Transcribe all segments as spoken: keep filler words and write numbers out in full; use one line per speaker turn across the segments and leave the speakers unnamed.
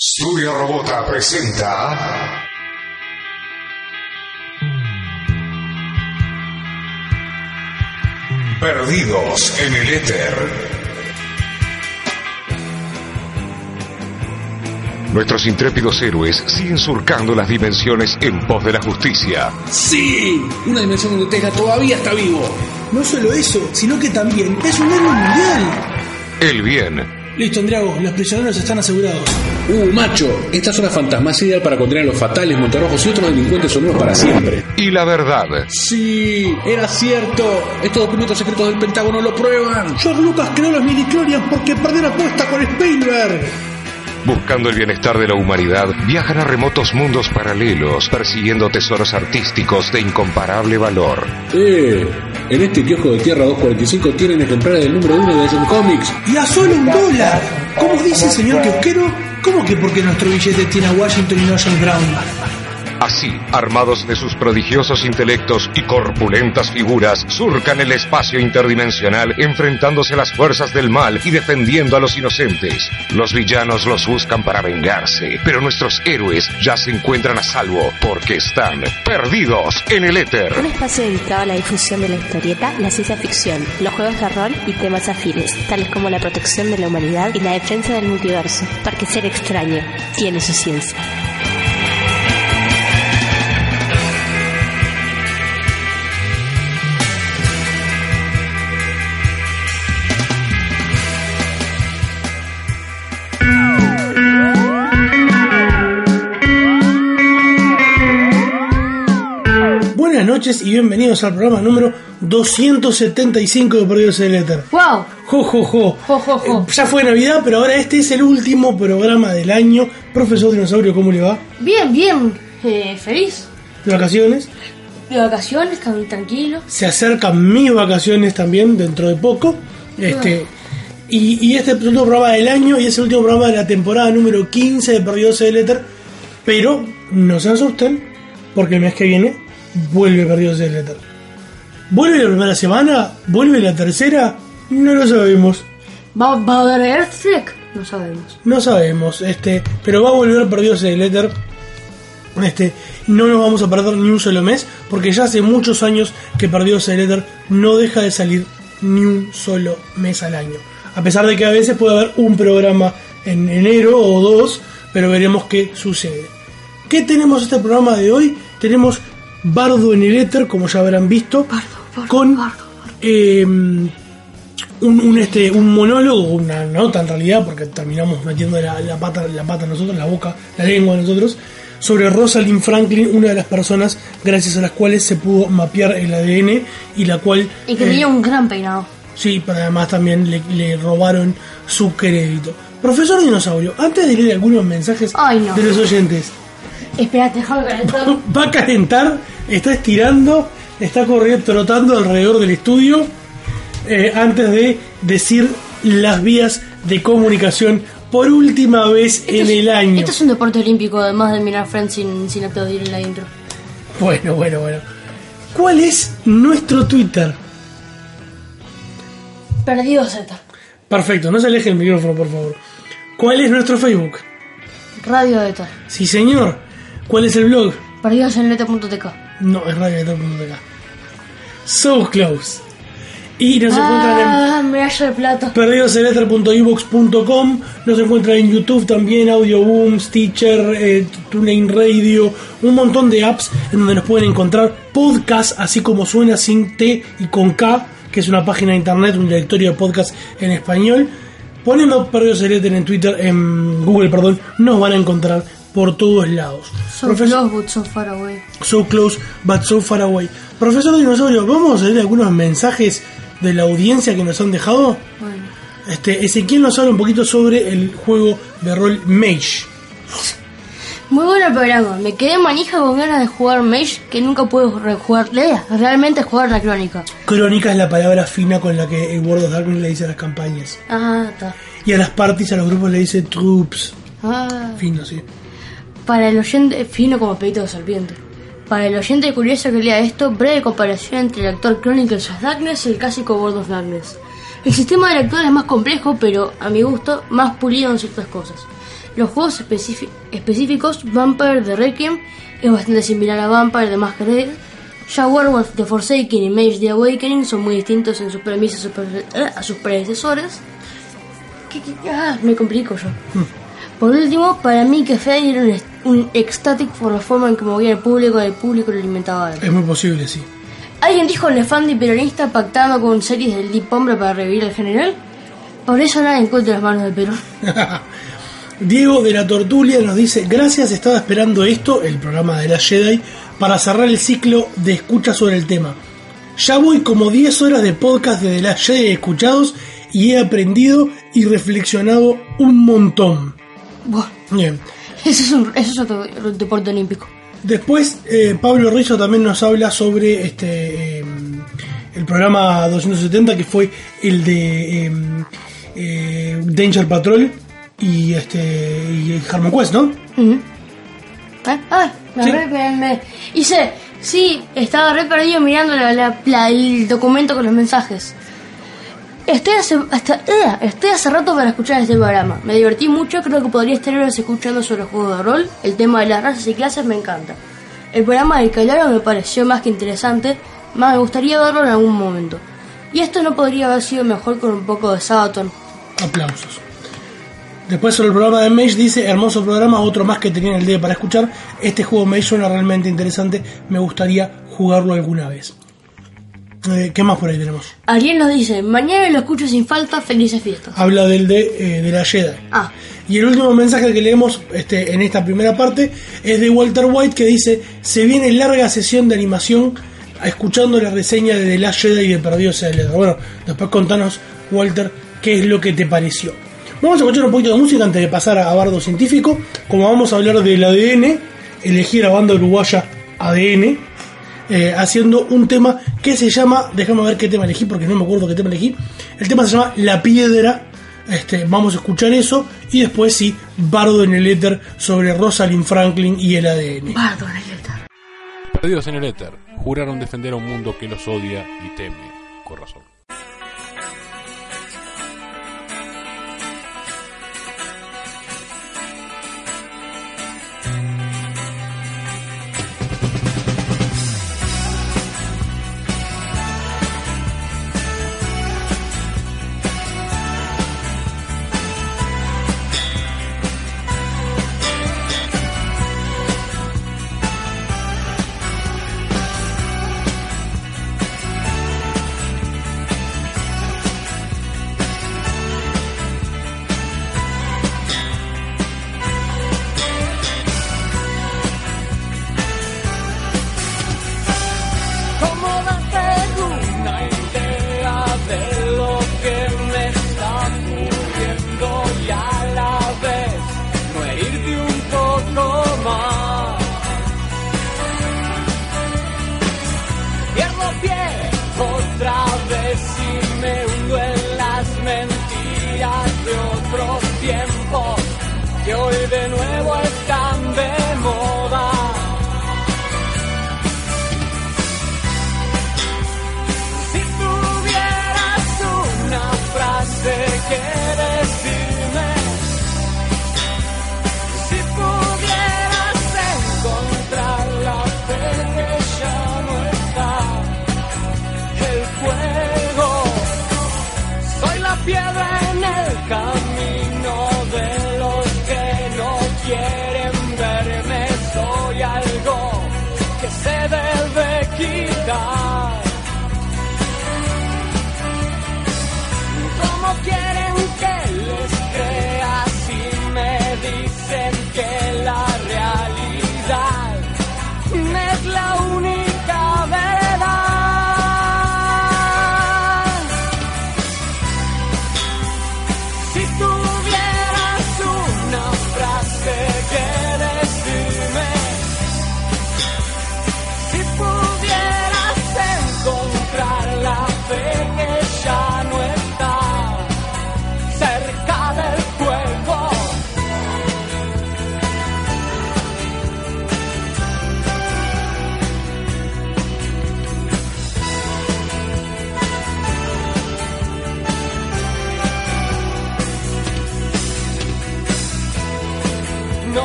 Studio Robota presenta Perdidos en el Éter. Nuestros intrépidos héroes siguen surcando las dimensiones en pos de la justicia.
¡Sí! Una dimensión donde Tesla todavía está vivo.
No solo eso, sino que también es un héroe mundial.
El bien.
Listo, Andriago, los prisioneros están asegurados.
¡Uh, macho! Esta zona fantasma es ideal para contener a los fatales, montarrojos y otros delincuentes sonoros para siempre.
Y la verdad.
¡Sí! ¡Era cierto! Estos documentos secretos del Pentágono lo prueban.
George Lucas creó los midichlorians porque perdió la apuesta con Spielberg.
Buscando el bienestar de la humanidad, viajan a remotos mundos paralelos, persiguiendo tesoros artísticos de incomparable valor.
¡Eh! En este kiosco de Tierra doscientos cuarenta y cinco tienen ejemplares del número uno de Action Comics.
¡Y a solo un dólar! ¿Cómo dice el señor kiosquero? ¿Cómo que porque nuestro billete tiene a Washington y no a John Brown?
Así, armados de sus prodigiosos intelectos y corpulentas figuras, surcan el espacio interdimensional enfrentándose a las fuerzas del mal y defendiendo a los inocentes. Los villanos los buscan para vengarse, pero nuestros héroes ya se encuentran a salvo porque están perdidos en el éter.
Un espacio dedicado a la difusión de la historieta, la ciencia ficción, los juegos de rol y temas afines, tales como la protección de la humanidad y la defensa del multiverso, porque ser extraño tiene su ciencia.
Buenas noches y bienvenidos al programa número doscientos setenta y cinco de Perdidos en el Éter.
¡Wow!
Jo, jo, jo.
Jo, jo, jo.
Eh, ya fue Navidad, pero ahora este es el último programa del año. Profesor Dinosaurio, ¿cómo le va?
Bien, bien. Eh, feliz.
¿De vacaciones?
De vacaciones, tan- tranquilo.
Se acercan mis vacaciones también dentro de poco. Este y, y este es el último programa del año y es el último programa de la temporada número quince de Perdidos en el Éter. Pero no se asusten, porque el mes que viene vuelve Perdidos en el Éter. ¿Vuelve la primera semana? ¿Vuelve la tercera? No lo sabemos.
¿Va, va a haber Earthfleck? No sabemos.
No sabemos, este, pero va a volver Perdidos en el Éter. Este, no nos vamos a perder ni un solo mes, porque ya hace muchos años que Perdidos en el Éter no deja de salir ni un solo mes al año. A pesar de que a veces puede haber un programa en enero o dos, pero veremos qué sucede. ¿Qué tenemos este programa de hoy? Tenemos Bardo en el Éter, como ya habrán visto,
Bardo, bardo,
con
bardo, bardo.
Eh, un, un, este, un monólogo, una nota en realidad, porque terminamos metiendo la, la pata la pata nosotros, la boca, la lengua nosotros, sobre Rosalind Franklin, una de las personas gracias a las cuales se pudo mapear el A D N y la cual...
Y que
eh,
tenía un gran peinado.
Sí, pero además también le, le robaron su crédito. Profesor Dinosaurio, antes de leer algunos mensajes
Ay, no.
de los oyentes,
Espérate, déjame calentar.
va a calentar, está estirando, está corriendo, trotando alrededor del estudio, eh, antes de decir las vías de comunicación por última vez
Esto
en
es-
el año.
Esto es un deporte olímpico, además de mirar Friends sin, sin aplaudir en la intro.
Bueno, bueno, bueno. ¿Cuál es nuestro Twitter?
Perdido Z.
Perfecto, no se aleje el micrófono, por favor. ¿Cuál es nuestro Facebook?
Radio Eta.
Sí, señor. ¿Cuál es el blog?
Perdidos en Eta punto t k.
No, es radio punto t k. So close. Y nos encuentran en
Ah, medalla de plata.
perdidos en éter punto i vox punto com. Nos encuentran en YouTube también, Audioboom, Stitcher, eh, TuneIn Radio, un montón de apps en donde nos pueden encontrar podcast, así como suena, sin T y con K, que es una página de internet, un directorio de podcast en español. Poniendo Perdidos en el Éter en Twitter, en Google, perdón, nos van a encontrar por todos lados.
So
Profesor-
close but so far away.
So close but so far away. Profesor Dinosaurio, vamos a leer algunos mensajes de la audiencia que nos han dejado.
Bueno.
Este, Ezequiel nos habla un poquito sobre el juego de rol Mage.
Muy bueno el programa. Me quedé manija con ganas de jugar Mage, que nunca pude re- jugar. Lea, realmente jugar la crónica.
Crónica es la palabra fina con la que el World of Darkness le dice a las campañas.
Ah, está.
Y a las parties, a los grupos le dice troops.
Ah.
Fino, sí.
Para el oyente, fino como pedito de serpiente. Para el oyente curioso que lea esto, breve comparación entre el actor Chronicles of Darkness y el clásico World of Darkness. El sistema del actor es más complejo, pero, a mi gusto, más pulido en ciertas cosas. Los juegos especifi- específicos, Vampire the Requiem es bastante similar a Vampire the Masquerade. Ya Werewolf the Forsaken y Mage the Awakening son muy distintos en sus premisas super- eh, a sus predecesores. ¿Qué, qué, ah, me complico yo. Hmm. Por último, para mí que Fate era un, un ecstatic por la forma en que movía el público y el público lo alimentaba a él.
Es muy posible, sí.
¿Alguien dijo nefando y peronista pactando con series del Deep Hombre para revivir al general? Por eso nada en contra de las manos del Perón.
Diego de la Tortulia nos dice: gracias, estaba esperando esto, el programa de la Jedi, para cerrar el ciclo de escucha sobre el tema. Ya voy como diez horas de podcast de The Last Jedi escuchados y he aprendido y reflexionado un montón.
Bueno,
bien.
Eso es, un, eso es otro deporte olímpico.
Después eh, Pablo Rizzo también nos habla sobre este eh, el programa doscientos setenta, que fue el de eh, eh, Danger Patrol y este y Harmon Quest, ¿no?
Uh-huh. ¿Eh? Ah, me
¿Sí?
re, me, me hice, sí, estaba re perdido mirando la, la, la, el documento con los mensajes. Estoy hace, hasta, eh, estoy hace rato para escuchar este programa. Me divertí mucho, creo que podría estar horas escuchando sobre juegos de rol. El tema de las razas y clases me encanta. El programa del Calaro me pareció más que interesante, más me gustaría verlo en algún momento. Y esto no podría haber sido mejor con un poco de Sabaton.
Aplausos. Después sobre el programa de Mage dice: hermoso programa, otro más que tenía en el día para escuchar. Este juego Mage suena realmente interesante, me gustaría jugarlo alguna vez. Eh, ¿Qué más por ahí tenemos?
Ariel nos dice: mañana lo escucho sin falta, felices fiestas.
Habla del de, eh, de la Jedi.
Ah.
Y el último mensaje que leemos este, en esta primera parte es de Walter White, que dice: se viene larga sesión de animación escuchando la reseña de The Last Jedi y de Perdido sea el Éter. Bueno, después contanos, Walter, qué es lo que te pareció. Vamos a escuchar un poquito de música antes de pasar a Bardo Científico. Como vamos a hablar del A D N, elegí a la banda uruguaya A D N, eh, haciendo un tema que se llama, déjame ver qué tema elegí porque no me acuerdo qué tema elegí. El tema se llama La Piedra. Este, vamos a escuchar eso y después sí, Bardo en el Éter sobre Rosalind Franklin y el A D N.
Bardo en el Éter.
Perdidos en el Éter, juraron defender a un mundo que los odia y teme, con razón.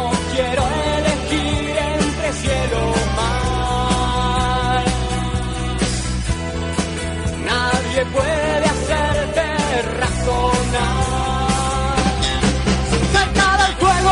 no quiero elegir entre cielo o mar. Nadie puede hacerte razonar. Se acaba el juego.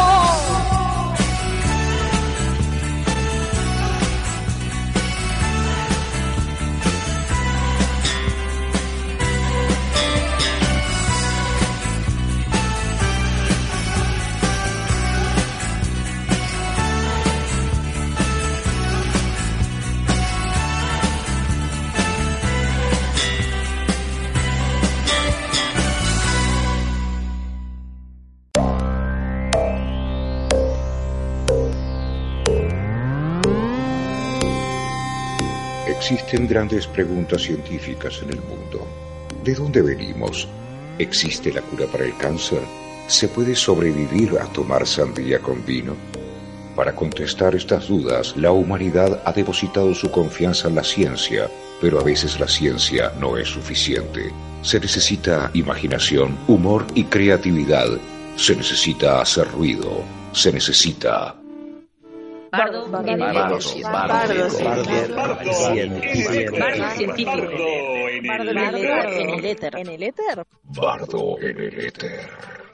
Existen grandes preguntas científicas en el mundo. ¿De dónde venimos? ¿Existe la cura para el cáncer? ¿Se puede sobrevivir a tomar sandía con vino? Para contestar estas dudas, la humanidad ha depositado su confianza en la ciencia, pero a veces la ciencia no es suficiente. Se necesita imaginación, humor y creatividad. Se necesita hacer ruido. Se necesita...
Bardo en el éter. Bardo científico. Bardo científico. Bardo en el éter. En el éter.
Bardo en el éter.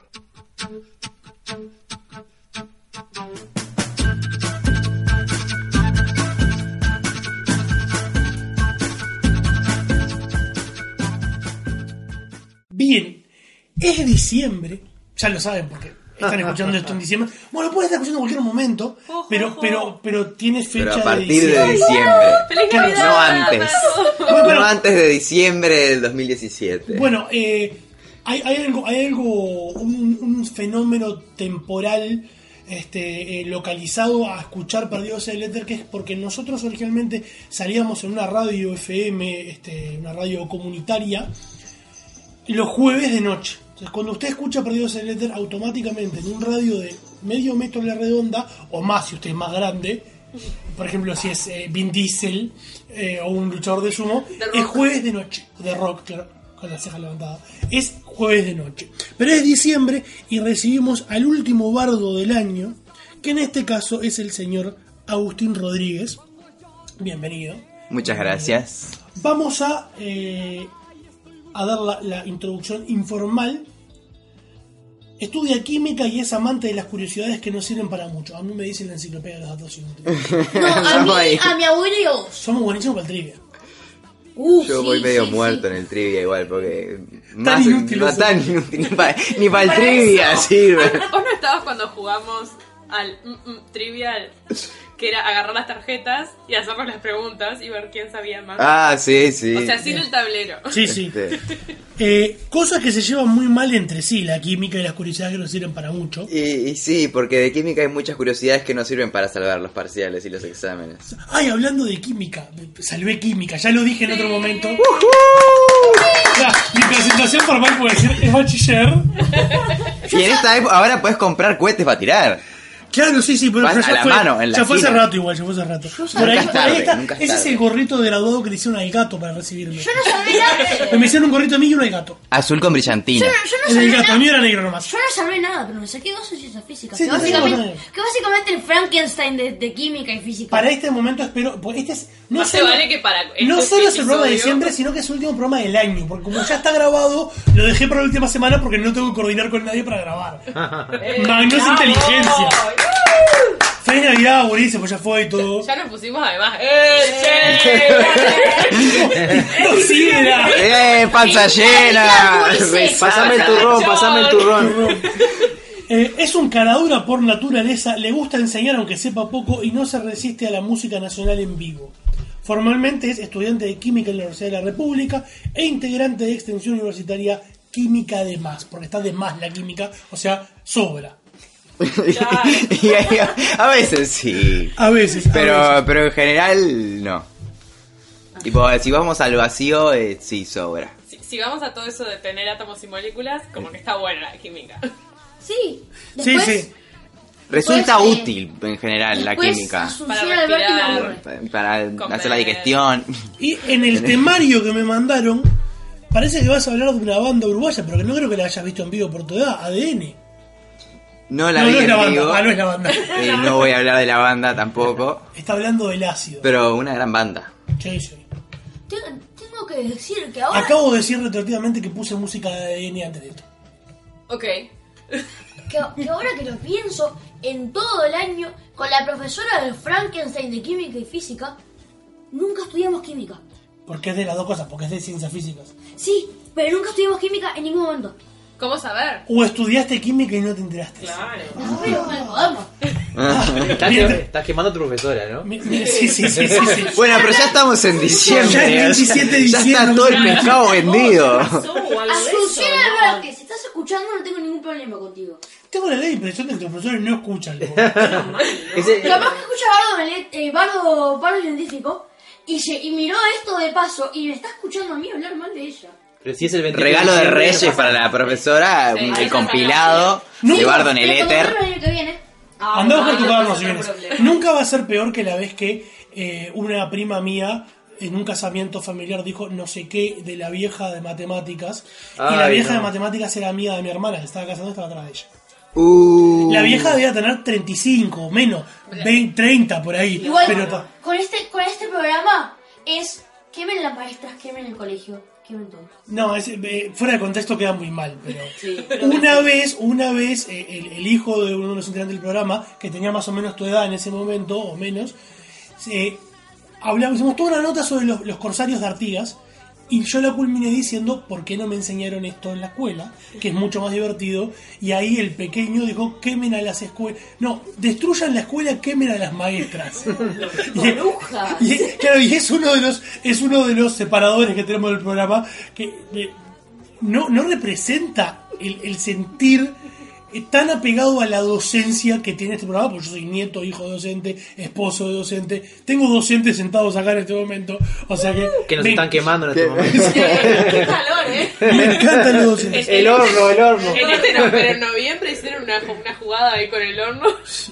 Bien, es diciembre, ya lo saben porque están escuchando esto en diciembre. Bueno, pueden estar escuchando en cualquier momento,
ojo,
pero,
ojo.
pero, pero tiene fecha
Pero a partir
de diciembre.
de diciembre.
¡Feliz
Claro.
Navidad!
No antes.
Bueno, pero-
No antes de diciembre del dos mil diecisiete.
Bueno, eh, hay, hay algo, hay algo un, un fenómeno temporal este, eh, localizado a escuchar Perdidos en el Éter, que es porque nosotros originalmente salíamos en una radio F M, este, una radio comunitaria, los jueves de noche. Entonces, cuando usted escucha Perdidos en el Éter, automáticamente en un radio de medio metro de la redonda, o más si usted es más grande, por ejemplo, si es eh, Vin Diesel eh, o un luchador de sumo, es jueves de noche, de rock, claro, con la ceja levantada. Es jueves de noche. Pero es diciembre y recibimos al último bardo del año, que en este caso es el señor Agustín Rodríguez. Bienvenido.
Muchas gracias.
Vamos a, eh, a dar la, la introducción informal. Estudia química y es amante de las curiosidades que no sirven para mucho. A mí me dicen la enciclopedia de los datos inútiles.
No, a mí, a mi abuelo y a vos.
Somos buenísimos para el trivia.
Uh,
Yo
sí,
voy medio
sí,
muerto
sí.
en el trivia igual, porque... Más,
inútil
no
eso.
tan inútil, ni para ni pa el
Para
trivia
eso.
sirve.
¿Vos no estabas cuando jugamos al mm, mm, trivial? Que era agarrar las tarjetas y hacernos las preguntas y ver quién sabía más.
Ah, sí, sí.
O sea, sin el tablero.
Sí, sí.
Este,
Eh, cosas que se llevan muy mal entre sí, la química y las curiosidades que no sirven para mucho.
Y, y sí, porque de química hay muchas curiosidades que no sirven para salvar los parciales y los exámenes.
Ay, hablando de química, salvé química, ya lo dije en otro momento. Ya, mi presentación formal puede decir, es bachiller.
Y en esta época ahora puedes comprar cohetes para tirar.
Claro, sí, sí, pero,
Vas
pero
a
ya
la
fue,
mano, en la
ya fue hace
esquina.
rato igual, ya fue hace rato. Por
Nunca
ahí,
es
por ahí
tarde,
está,
nunca es
ese es
tarde.
el gorrito de graduado que le hicieron al gato para recibirme.
Yo no sabía nada.
Me hicieron un gorrito a mí y uno al gato.
Azul con brillantina.
Yo no, yo no
El del
sabía
gato, a
nada.
mí era negro nomás.
Yo no sabía nada, pero me saqué dos en ciencias físicas.
Sí,
que,
te
básicamente,
digo,
que básicamente el Frankenstein de, de química y física.
Para este momento espero, pues este es no
Más te
solo,
vale que para
no
este
solo es el programa de
episodio-
diciembre, sino que es el último programa del año, porque como ya está grabado, lo dejé para la última semana porque no tengo que coordinar con nadie para grabar. Magno es inteligencia. Feliz Navidad, buenísimo, pues ya fue y todo.
Ya nos pusimos además. ¡Eh, che!
¡Considera!
¡Eh, panza llena!
Dulce.
Pásame el turrón, pásame el turrón.
Eh, es un caradura por naturaleza, le gusta enseñar aunque sepa poco y no se resiste a la música nacional en vivo. Formalmente es estudiante de química en la Universidad de la República e integrante de extensión universitaria Química de Más, porque está de más la química, o sea, sobra.
Y ahí, a veces sí.
A veces. a
Pero,
veces.
pero en general no. Tipo, si vamos al vacío, eh, sí sobra.
Si, si vamos a todo eso de tener átomos y moléculas, como que está buena la química.
Sí.
Sí,
Después,
sí.
Resulta
Después, eh,
útil en general la
después
química.
Asunción
Para
Alberti me
respirar.
aburre.
Para, para
Comer.
hacer la digestión.
Y en el temario que me mandaron, parece que vas a hablar de una banda uruguaya, pero que no creo que la hayas visto en vivo por tu edad, A D N.
No la
no,
vi
no es
en
la
vivo.
banda. Ah, no es la banda.
Eh, no voy a hablar de la banda tampoco.
Está hablando del ácido.
Pero una gran banda.
Sí, sí.
Tengo, tengo que decir que ahora...
Acabo de decir retroactivamente que puse música de A D N antes de esto.
Ok.
Que, que ahora que lo pienso, en todo el año, con la profesora del Frankenstein de Química y Física, nunca estudiamos Química.
Porque es de las dos cosas, porque es de ciencias físicas.
Sí, pero nunca estudiamos Química en ningún momento.
¿Cómo saber?
O estudiaste química y no te enteraste.
Claro.
No, pero me moderno.
Estás,
Bien.
que- estás quemando a tu profesora, ¿no?
Mi- mi- Sí, sí, sí, sí, sí.
Bueno, pero ya estamos en diciembre.
Ya es veintisiete de
Ya
diciembre.
está todo el pescado vendido.
Asunción Álvarez, si estás escuchando no tengo ningún problema contigo.
Tengo la impresión de que los profesores no escuchan.
Ese-
Capaz que escucha Bardo, Melet- eh, Bardo, Bardo Científico y, se, y miró esto de paso y me está escuchando a mí hablar mal de ella.
Pero si es el veintiocho
Regalo de
diciembre,
Reyes
no pasa
para
nada.
la profesora,
Sí,
un-
ahí
el
ya
compilado
Nunca-
de Bardo en el
Pero
éter.
el año que viene.
Anda a buscar tu
no,
cuaderno
no,
si
no,
vienes.
problema.
Nunca va a ser peor que la vez que eh, una prima mía en un casamiento familiar dijo no sé qué de la vieja de matemáticas. y la
Ay,
vieja
no.
de matemáticas era amiga de mi hermana, que estaba casando, estaba atrás de ella.
Uh,
La vieja debía tener treinta y cinco, menos, veinte, treinta por ahí.
Igual,
Pero ta-
con este, con este programa es quemen las maestras, quemen el colegio, quemen todo.
no, es, eh, fuera de contexto queda muy mal. Pero una vez, una vez, eh, el, el hijo de uno de los integrantes del programa, que tenía más o menos tu edad en ese momento, o menos, eh, hablamos, hicimos toda una nota sobre los, los corsarios de Artigas. Y yo la culminé diciendo, ¿por qué no me enseñaron esto en la escuela? Que es mucho más divertido. Y ahí el pequeño dijo, quemen a las escuelas. No, destruyan la escuela, quemen a las maestras. y,
¡Bruja!
y, claro, y es uno de los es uno de los separadores que tenemos del programa que eh, no, no representa el, el sentir eh, tan apegado a la docencia que tiene este programa, porque yo soy nieto, hijo de docente, esposo de docente, tengo docentes sentados acá en este momento, o sea que...
Que nos
me,
están quemando en este momento.
Qué calor, ¿eh?
me encantan los docentes.
El horno, el horno.
En este no, pero en noviembre hicieron una, una jugada ahí con el horno.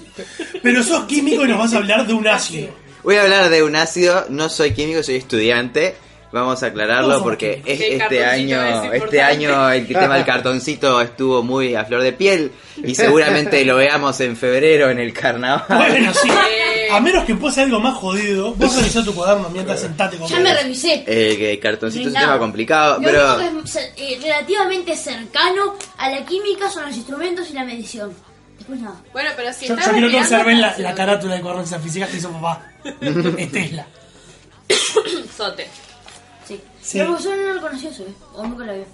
Pero sos químico y nos vas a hablar de un ácido.
Voy a hablar de un ácido, no soy químico, soy estudiante. Vamos a aclararlo
Todos
porque
somos
es-
El
este
cartoncito
año,
es importante.
este año el tema del cartoncito estuvo muy a flor de piel y seguramente lo veamos en febrero en el carnaval.
Bueno, sí.
Eh.
A menos que pase algo más jodido, vos revisá tu cuaderno mientras sentate con
Ya me revisé.
El que cartoncito
No
es
hay
un tema
nada.
complicado,
Lo
pero
único que es cer- eh, relativamente cercano a la química son los instrumentos y la medición. Después nada.
Bueno, pero si
Yo,
estás
yo quiero que
respirando,
observen la,
ácido.
la carátula de correncia física que hizo papá. Es Tesla.
Sote.
Sí.
Sí.
Pero profesor no lo conoció eso, ¿eh? O nunca lo vio.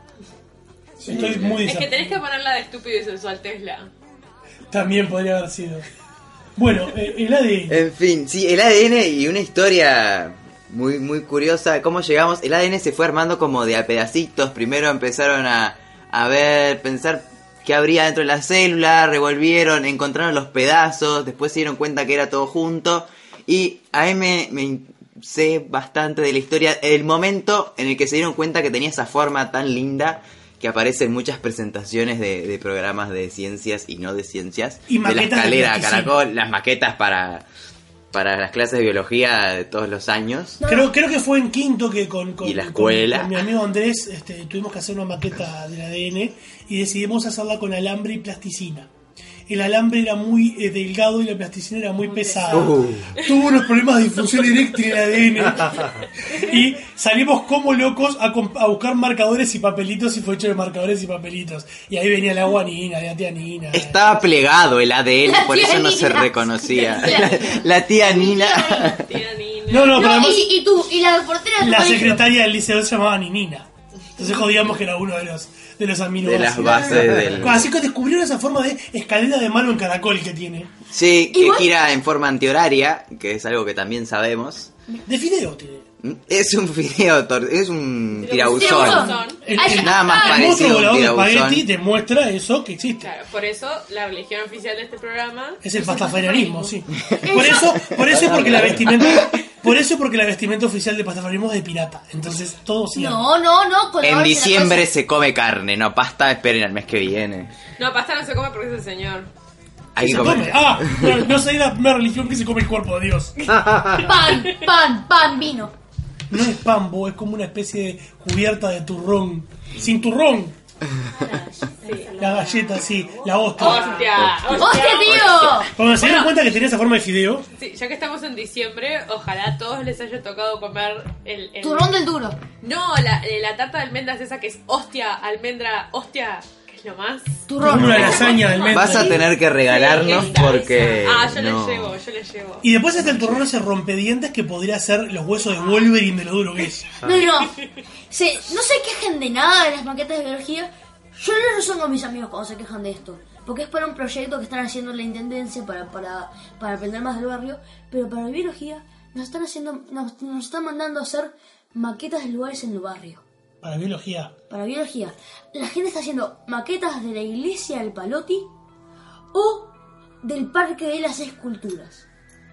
Estoy muy
Es que
disapto.
tenés que ponerla de estúpido y sensual Tesla.
También podría haber sido. Bueno, eh, el A D N.
en fin, sí, el A D N y una historia muy muy curiosa, cómo llegamos, el A D N se fue armando como de a pedacitos, primero empezaron a, a ver, pensar qué habría dentro de la célula, revolvieron, encontraron los pedazos, después se dieron cuenta que era todo junto y a mí me, me sé bastante de la historia, el momento en el que se dieron cuenta que tenía esa forma tan linda que aparece en muchas presentaciones de, de programas de ciencias y no de ciencias,
Y
de la
maquetas de
escalera
plasticina.
Caracol, las maquetas para, para las clases de biología de todos los años.
Creo, creo que fue en quinto que con, con,
Y la
con-
escuela.
con mi amigo Andrés este, tuvimos que hacer una maqueta del A D N y decidimos hacerla con alambre y plasticina. El alambre era muy eh, delgado y la plasticina era muy pesada.
Uh.
Tuvo unos problemas de difusión eléctrica en el A D N. Y salimos como locos a, comp- a buscar marcadores y papelitos y fue hecho de marcadores y papelitos. Y ahí venía la guanina, la tianina.
Estaba plegado el A D N,
La
por
tía
eso no se
Nina.
reconocía.
La-
La, la tía Nina.
Tía Nina.
No, no, pero
No,
además
y, y tú, y la portera de tu
la
colegio.
secretaria del liceo se llamaba Ninina. Entonces jodíamos que era uno de los de los
De
aminoácidos.
las bases del...
Así que descubrieron esa forma de escalera de mano en caracol que tiene.
Sí, que
Igual-
gira en forma antihoraria, que es algo que también sabemos.
De fideo tiene.
Es un fideo, tor- es un
Tirabuzón.
tirabuzón.
El,
Ay,
el-
Nada más
ah,
el
parecido
monstruo
a un
volador de
tirabuzón.
espagueti demuestra eso que existe.
Claro, por eso la religión oficial de este programa
Es el pastafarianismo, sí. Por eso, por eso es porque la vestimenta, por eso es porque la vestimenta oficial de pastafarianismo es de pirata. Entonces todo sí.
No, no, no. con la
En
orden de la
diciembre
cosa.
se come carne, no pasta, esperen al mes que viene.
No, pasta no se come porque es el señor.
Hay que
Se come.
comer.
Ah, no, no soy la primera religión que se come el cuerpo de Dios.
Pan, pan, pan, vino.
No es pambo, es como una especie de cubierta de turrón. Sin turrón. La galleta, sí, la hostia.
¡Hostia!
¡Hostia, tío!
Cuando se dieron
Bueno.
cuenta que tenía esa forma de fideo,
Sí, ya que estamos en diciembre, ojalá a todos les haya tocado comer el... el...
Turrón del duro.
No, la, eh, la tarta de almendras esa que es hostia, almendra, hostia, que es lo más...
como una lasaña de almendras.
Vas a tener que regalarnos
Sí, esa,
porque...
esa. Ah, yo
no.
les llevo, yo les llevo.
Y después está el turrón ese rompedientes que podría ser los huesos de Wolverine de lo duro que es.
No, no. Se, no se quejen de nada de las maquetas de biología. Yo no lo son con mis amigos cuando se quejan de esto. Porque es para un proyecto que están haciendo en la intendencia para, para, para aprender más del barrio. Pero para biología nos están haciendo, nos, nos están mandando a hacer maquetas de lugares en el barrio.
Para biología.
Para biología. La gente está haciendo maquetas de la iglesia del Paloti o del parque de las esculturas.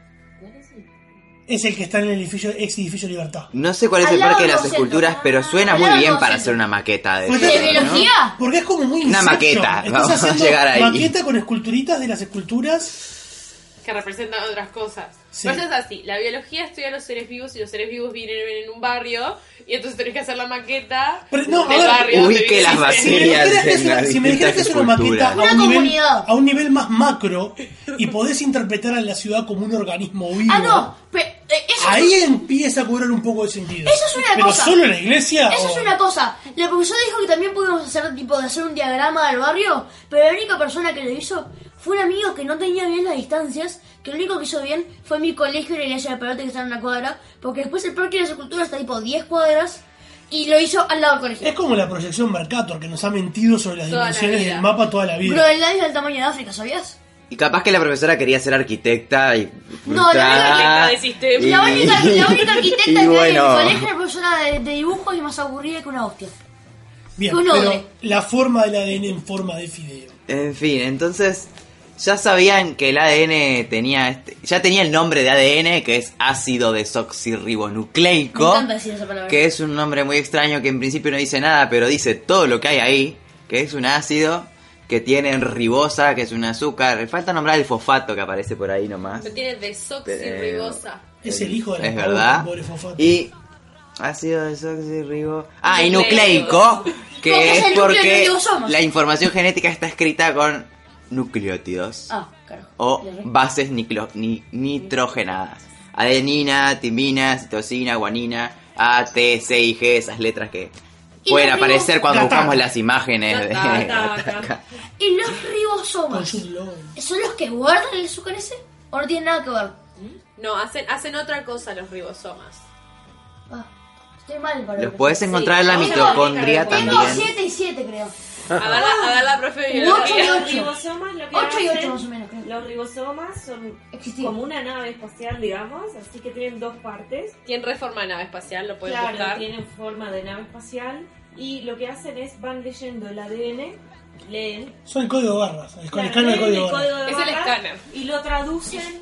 Es el que está en el edificio, ex edificio Libertad.
No sé cuál es
Al
el
lado
parque de
del
las
centro.
esculturas, pero suena
Al
muy
lado
bien
del
para
centro.
hacer una maqueta de
Pues
eso,
¿De
¿no?
biología?
Porque es como muy
Una
Inception.
maqueta,
Estás
vamos a
haciendo
llegar ahí.
maqueta con esculturitas de las esculturas.
Que representan otras cosas.
Sí.
Pues es así, la biología estudia los seres vivos y los seres vivos viven en un barrio y entonces tenés que hacer la maqueta
Pero no, a
del
ver,
barrio. donde
ubique
viven.
las
Si me
bacterias
dijeras que es
en
una-
las
si me dijeras que
distintas
es una maqueta a
esculturas.
un,
Una
nivel,
comunidad.
a un nivel más macro y podés interpretar a la ciudad como un organismo vivo,
Ah, no. Pero, eh, eso,
ahí empieza a cobrar un poco de sentido.
Eso es una
Pero
cosa.
solo en la iglesia.
eso
o-
es una cosa. La profesora dijo que también podíamos hacer tipo de hacer un diagrama del barrio, pero la única persona que lo hizo fue un amigo que no tenía bien las distancias, que lo único que hizo bien fue mi colegio y la iglesia de Perote que está en una cuadra, porque después el parque de las esculturas está tipo diez cuadras y lo hizo al lado del colegio.
Es como la proyección Mercator que nos ha mentido sobre las
Toda la
dimensiones
vida.
del mapa toda la vida.
Groenlandia es del tamaño de África, ¿sabías?
Y capaz que la profesora quería ser arquitecta y...
No, la única
frustrada,
arquitecta de sistema.
y-
La única, la única arquitecta
y
que hay en
bueno,
el colegio es la profesora de, de dibujo y más aburrida que una hostia.
Bien,
un
pero
odre.
la forma del A D N en forma de fideo.
En fin, entonces... Ya sabían que el A D N tenía... Este, ya tenía el nombre de A D N, que es ácido
Me
desoxirribonucleico.
encanta decir esa palabra.
Que es un nombre muy extraño que en principio no dice nada, pero dice todo lo que hay ahí, que es un ácido que tiene ribosa, que es un azúcar. Falta nombrar el fosfato que aparece por ahí nomás.
Pero tiene desoxirribosa.
Es el hijo de la
Es
pavota,
verdad.
pobre fosfato.
Y ácido desoxirribo... Ah, y
Nucleico.
nucleico,
No,
que
es
es
el núcleo de los
porque
ribosomas.
la información genética está escrita con nucleótidos
Ah, carajo.
o
Le re-
bases niclo- ni- nitrogenadas. Adenina, timina, citosina, guanina, A, T, C y G, esas letras que
Y
pueden
los
aparecer
ribos-
cuando
Gataca.
buscamos las imágenes de
Gataca.
Gataca.
¿Y los
Con
ribosomas
Jude Law.
son los que guardan el azúcar ese? ¿O no tienen nada que ver?
No, hacen, hacen otra cosa los ribosomas.
Ah, estoy mal para
Los puedes encontrar en la
Sí.
mitocondria
Tengo
también.
siete y siete, creo.
A ver la, a ver la profe de
Ocho y
biología.
ocho.
Los ribosomas, lo que
ocho y
hacen-
ocho más o menos, creo.
Los ribosomas son
Existían.
como una nave espacial, digamos, así que tienen dos partes.
Tienen reforma de nave espacial, lo pueden
Claro,
buscar.
tienen forma de nave espacial y lo que hacen es van leyendo el A D N, leen,
Son el código de barras. El,
claro,
escáner de
leen
código
el
de barras.
código de
Es el
barras
escáner.
y lo traducen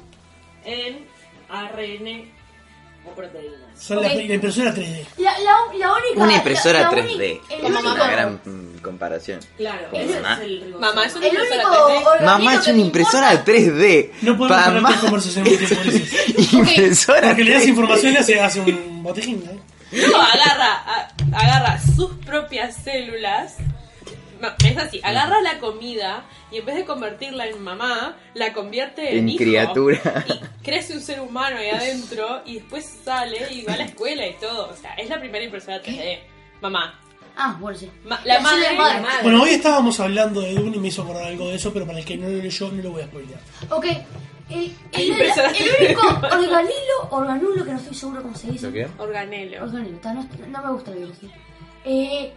en A R N o proteínas.
Son la,
Ok.
la impresora tres D.
La, la, la única.
Una impresora
la- la
tres
uni-
D.
el
Como
único-
Una gran mm, comparación.
Claro,
¿Cómo
ese
mamá?
es el ribosoma.
Mamá, es una
El único
impresora tres D.
organismo
Mamá es
que
una
me
impresora
importa-
tres D.
No podemos hablar
Mamá
de conversación muy tiempo. dices.
impresora
Porque le das
tres D.
información y hace, hace un botejín. ¿eh?
No, agarra, a- agarra sus propias células. No, es así, agarra la comida y en vez de convertirla en mamá, la convierte en,
En
hijo.
criatura.
Y crece un ser humano ahí adentro y después sale y va a la escuela y todo. O sea, es la primera impresora tres D. Mamá.
Ah, bueno, sí.
Ma- la,
La
madre,
célula madre.
la madre.
Bueno, hoy estábamos hablando de Dune y me hizo acordar algo de eso, pero para el que no lo leyó no lo voy a spoilear.
Ok. El, el,
Impresora
el único organilo, organulo, que no estoy seguro cómo se dice.
¿Lo qué?
Organelo.
Organilo, está, no, no me gusta la biología. Eh,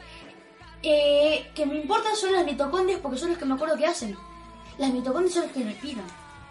eh, que me importan son las mitocondrias porque son las que me acuerdo que hacen. Las mitocondrias son las que respiran.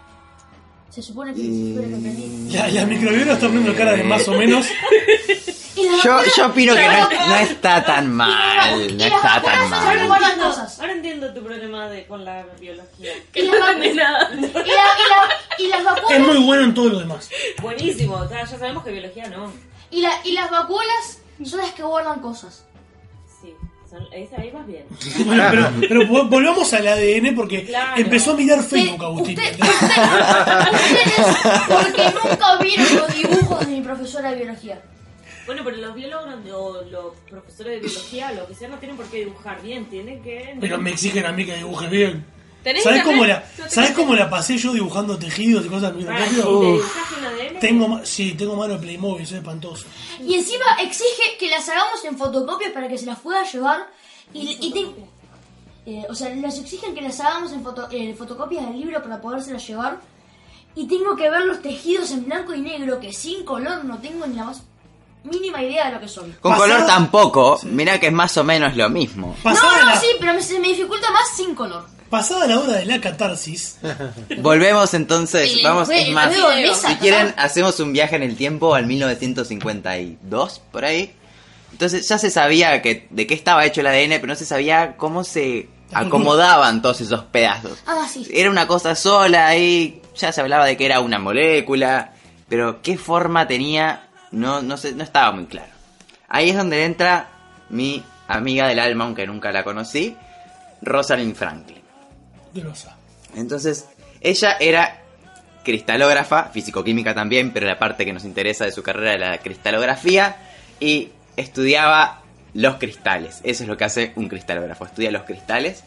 Se supone que, se supone que aprendí.
La, la microbióloga está poniendo cara de más o menos.
Y las
Yo,
vacunas-
yo opino que no,
las
no está tan mal.
y
No
las
está
vacunas
tan
son
mal.
igual las
Ahora
cosas.
ahora entiendo tu problema de, con la biología.
Y las vacunas-
De nada.
y la- y la- y las
Es
vacunas
muy bueno en todo lo demás.
Buenísimo, o sea, ya sabemos que biología no.
y, la- y las vacuolas son las que guardan cosas.
Sí, son, esa ahí vas bien.
Bueno, pero, pero vo- volvamos al A D N porque
Claro.
empezó a mirar Facebook, Agustín.
Usted- usted- ustedes porque nunca vieron los dibujos de mi profesora de biología.
Bueno, pero los biólogos o los profesores de biología, lo que sea, no tienen por qué dibujar bien, tienen que...
Pero me exigen a mí que dibuje bien.
Tenés
¿Sabes
que
cómo
hacer-
la,
yo te
¿sabes
conté.
cómo la pasé yo dibujando tejidos y cosas
Ah,
microscópicas?
¿y te
Uf.
dibujaste un A D N?
Tengo, ma- sí, tengo mano de Playmobil, soy espantoso.
Y encima exige que las hagamos en fotocopias para que se las pueda llevar. Y, y te- eh, o sea, nos exigen que las hagamos en, foto, en fotocopias del libro para podérselas llevar. Y tengo que ver los tejidos en blanco y negro, que sin color no tengo ni la más mínima idea de lo que son.
Con
Pasado-
color tampoco, mirá que es más o menos lo mismo.
Pasada,
No, no,
la,
sí, pero me, se me dificulta más sin color.
pasada la hora de la catarsis,
Volvemos entonces,
Y
vamos,
fue
es
el
más,
juego de mesa,
si quieren
¿verdad?
hacemos un viaje en el tiempo al mil novecientos cincuenta y dos, por ahí. Entonces ya se sabía que de qué estaba hecho el A D N, pero no se sabía cómo se acomodaban todos esos pedazos.
Ah, sí.
Era una cosa sola y ya se hablaba de que era una molécula, pero qué forma tenía no, no, sé, no estaba muy claro. Ahí es donde entra mi amiga del alma, aunque nunca la conocí, Rosalind Franklin.
grosa.
Entonces, ella era cristalógrafa, fisicoquímica también, pero la parte que nos interesa de su carrera era la cristalografía, y estudiaba los cristales. Eso es lo que hace un cristalógrafo, estudia los cristales.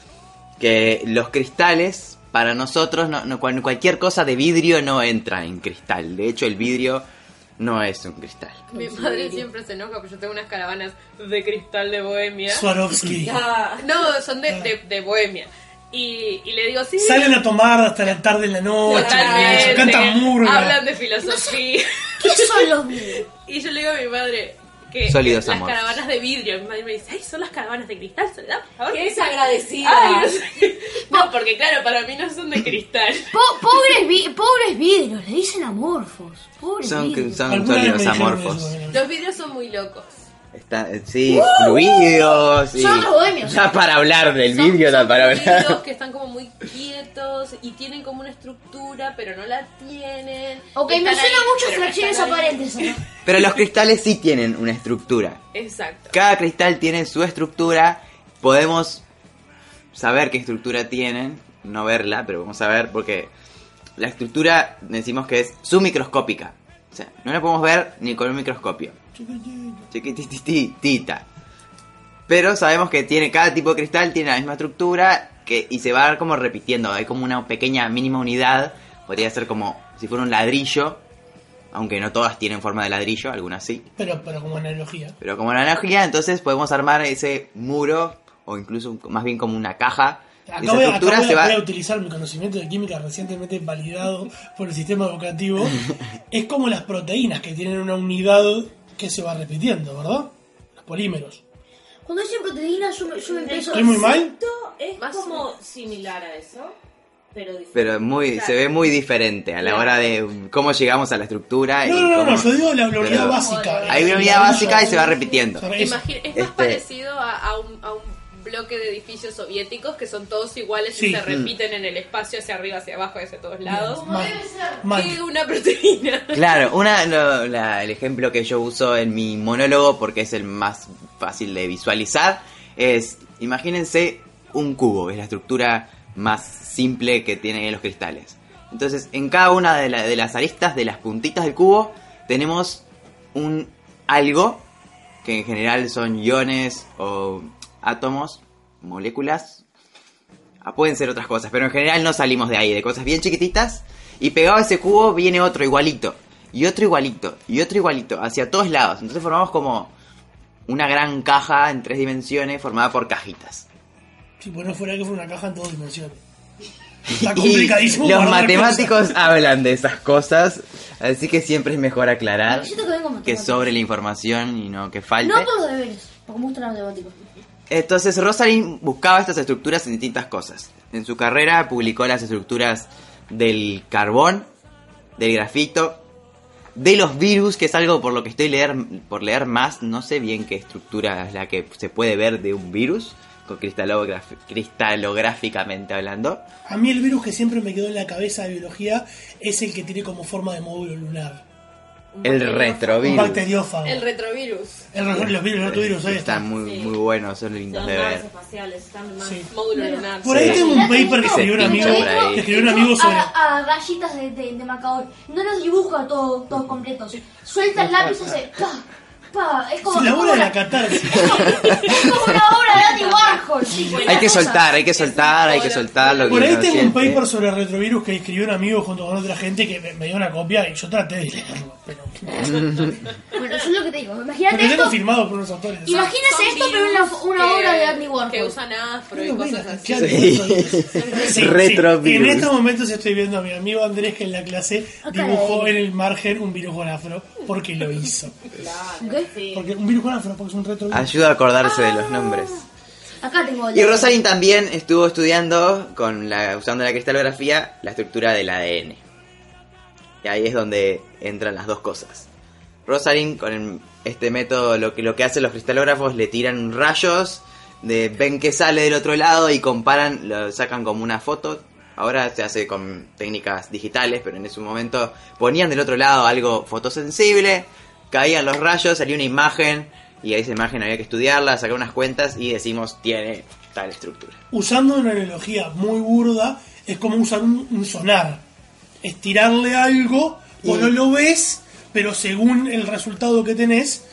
Que los cristales, para nosotros, no, no, cual- cualquier cosa de vidrio no entra en cristal. De hecho, el vidrio no es un cristal.
Mi madre siempre se enoja porque yo tengo unas caravanas de cristal de Bohemia.
Swarovski.
Ah, no, son de, de, de Bohemia. Y, y le digo, sí.
Salen a tomar hasta la tarde en la noche,
Totalmente.
cantan murga.
Hablan de filosofía.
¿Qué son los vidrios?
Y yo le digo a mi madre que
Sólidos
las
amorfos.
caravanas de vidrio. Mi madre me dice, ay, son las caravanas de cristal, Soledad, por favor.
¡Qué desagradecida!
Ay, no sé. No, porque claro, para mí no son de cristal.
Po- pobres, vi- pobres vidrios, le dicen amorfos. Pobres
Son,
vidrios.
son
Alguna vez me
sólidos
dijeron
amorfos.
eso, eh.
Los vidrios son muy locos.
Está, sí, fluidos. Y
Son otros bohemios.
da para hablar del
Son-
vidrio, da
son
para
vidrios
hablar.
que están como muy quietos y tienen como una estructura, pero no la tienen.
Ok,
Y
me
están
suena
ahí,
mucho
pero no
fracciones
están ahí.
aparentes. ¿no?
Pero los cristales sí tienen una estructura.
Exacto.
Cada cristal tiene su estructura. Podemos saber qué estructura tienen, no verla, pero vamos a ver porque la estructura decimos que es submicroscópica. O sea, no la podemos ver ni con un microscopio. Chiquititita. Pero sabemos que tiene cada tipo de cristal tiene la misma estructura que, y se va como repitiendo. Hay como una pequeña mínima unidad. Podría ser como si fuera un ladrillo. Aunque no todas tienen forma de ladrillo, algunas sí.
Pero, pero como analogía.
Pero como la analogía, entonces podemos armar ese muro, o incluso más bien como una caja. Esa
Acabo de,
estructura
acabo de
se va...
aprender a utilizar mi conocimiento de química recientemente validado por el sistema educativo. Es como las proteínas que tienen una unidad que se va repitiendo, ¿verdad? Los polímeros.
Cuando dicen proteínas, yo, me- yo me empiezo.
¿Estoy muy mal?
Esto es
Más
como similar a eso, pero diferente.
Pero muy, se ve muy diferente a la hora de cómo llegamos a la estructura.
No,
y
no, no,
cómo-
no, yo digo la, la unidad
Pero
básica.
Hay una
El
unidad
ladrillo,
básica y se va repitiendo.
o sea, es-
Imagina- es más
Este-
parecido a, a un, a un bloque de edificios soviéticos que son todos iguales
Sí.
y se
Mm.
repiten en el espacio hacia arriba, hacia abajo, hacia todos lados.
mal, mal.
Que una proteína.
Claro, una, lo- la- el ejemplo que yo uso en mi monólogo, porque es el más fácil de visualizar, es, imagínense un cubo, es la estructura más simple que tienen los cristales. Entonces, en cada una de, la- de las aristas, de las puntitas del cubo, tenemos un algo, que en general son iones o átomos, moléculas, ah, pueden ser otras cosas, pero en general no salimos de ahí, de cosas bien chiquititas, y pegado a ese cubo viene otro igualito, y otro igualito, y otro igualito, hacia todos lados. Entonces formamos como una gran caja en tres dimensiones formada por cajitas.
Si pues no fuera que fuera una caja en todas dimensiones. Está
Y
complicadísimo.
los
guardar
matemáticos
cosas.
hablan de esas cosas, así que siempre es mejor aclarar
Siento que vengo
que
matemáticas.
sobre la información y no que falte.
No por los deberes, porque me gustan los matemáticos.
Entonces Rosalind buscaba estas estructuras en distintas cosas. En su carrera publicó las estructuras del carbón, del grafito, de los virus, que es algo por lo que estoy leer, por leer más. No sé bien qué estructura es la que se puede ver de un virus, con cristalograf- cristalográficamente hablando.
A mí el virus que siempre me quedó en la cabeza de biología es el que tiene como forma de módulo lunar.
El
Un
retrovirus.
bacteriófago.
El retrovirus.
El re- los virus, los virus, ahí
Están
están.
muy, muy buenos, son lindos
Son
de
naves
ver.
espaciales, están más...
Sí.
Módulo lunar.
Por ahí
Sí.
tengo un paper que
Se
escribió un amigo,
pincha por ahí.
que escribió un amigo sobre...
A, a rayitas de, de, de marcador. No los dibuja todos, todos completos. Suelta el lápiz y hace. ¡Pah! Pa, es como,
Es la
es como
hora de
una,
la catarsis.
es como una obra de Andy Warhol. Sí,
Hay que soltar, hay que soltar, hay que soltar lo que
Por ahí
uno
tengo un
siente.
paper sobre retrovirus que escribió un amigo junto con otra gente que me, me dio una copia y yo traté de leerlo. Pero...
Bueno, eso es lo que te digo. Imagínate
Porque tengo
esto.
firmado por unos autores.
Imagínese
Son
esto, pero una,
virus
una
que-
obra de Andy Warhol.
Que usan afro y cosas así.
Sí. Sí,
Retrovirus.
sí. En estos momentos estoy viendo a mi amigo Andrés que en la clase
Ok.
dibujó en el margen un virus con afro porque lo hizo.
¿Qué?
Porque un virus con afro porque es un retrovirus.
Ayuda a acordarse de los nombres.
Acá tengo.
Y Rosalind también estuvo estudiando, con la, usando la cristalografía, la estructura del A D N. Y ahí es donde entran las dos cosas. Rosalind, con el- este método, lo que, lo que hacen los cristalógrafos, le tiran rayos, de, ven que sale del otro lado y comparan, lo sacan como una foto. Ahora se hace con técnicas digitales, pero en ese momento ponían del otro lado algo fotosensible, caían los rayos, salía una imagen, y esa imagen había que estudiarla, sacar unas cuentas y decimos, tiene tal estructura.
Usando una analogía muy burda, es como usar un, un sonar. Es tirarle algo, vos
Y-
no lo ves, pero según el resultado que tenés,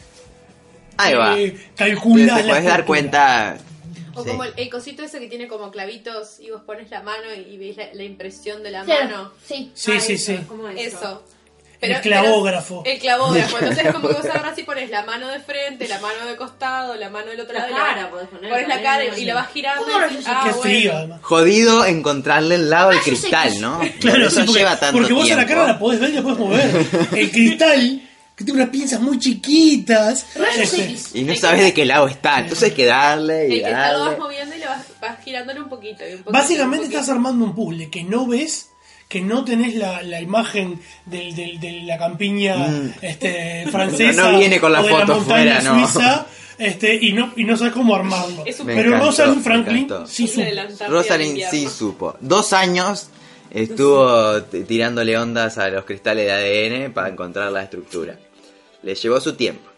Ahí va.
eh, calculás
Te
la
podés dar
estructura.
cuenta.
O
Sí.
como el, el cosito ese que tiene como clavitos y vos pones la mano y, y ves la, la impresión de la
Claro,
mano.
sí.
Sí,
Ah,
sí,
eso,
sí.
como eso.
El clavógrafo.
pero- el clavógrafo. Entonces es como que vos agarrás y pones la mano de frente, la mano de costado, la mano del otro
La
lado.
cara
y la,
podés poner
pones la
también,
cara y,
sí.
y la vas girando.
¿Cómo
y-
no?
ah,
Qué
bueno.
frío, además.
Jodido encontrarle el lado del
Rayos
cristal,
X.
¿no?
Claro,
Eso
sí, porque,
lleva tanto
porque vos
tiempo.
a la cara la podés ver y la podés mover. El cristal, que tiene unas pinzas muy chiquitas.
Rayos
este,
X.
Y no sabes de qué lado está, entonces hay que darle
El
y
cristal lo vas
darle.
moviendo y le vas, vas girándole un poquito. Y un poquito,
Básicamente
un poquito.
estás armando un puzzle que no ves, que no tenés la, la imagen del, del- de la campiña
Mm.
este, francesa
No, no viene con la
o de
foto
la montaña
fuera, no.
suiza, este, y no y no sabes cómo armarlo.
Es un-
Me
Pero
encantó,
Rosalind
me
Franklin
encantó.
sí
Es
supo.
de la Antártida
Rosalind
del
sí
invierno.
supo. Dos años estuvo t- tirándole ondas a los cristales de A D N para encontrar la estructura. Le llevó su tiempo.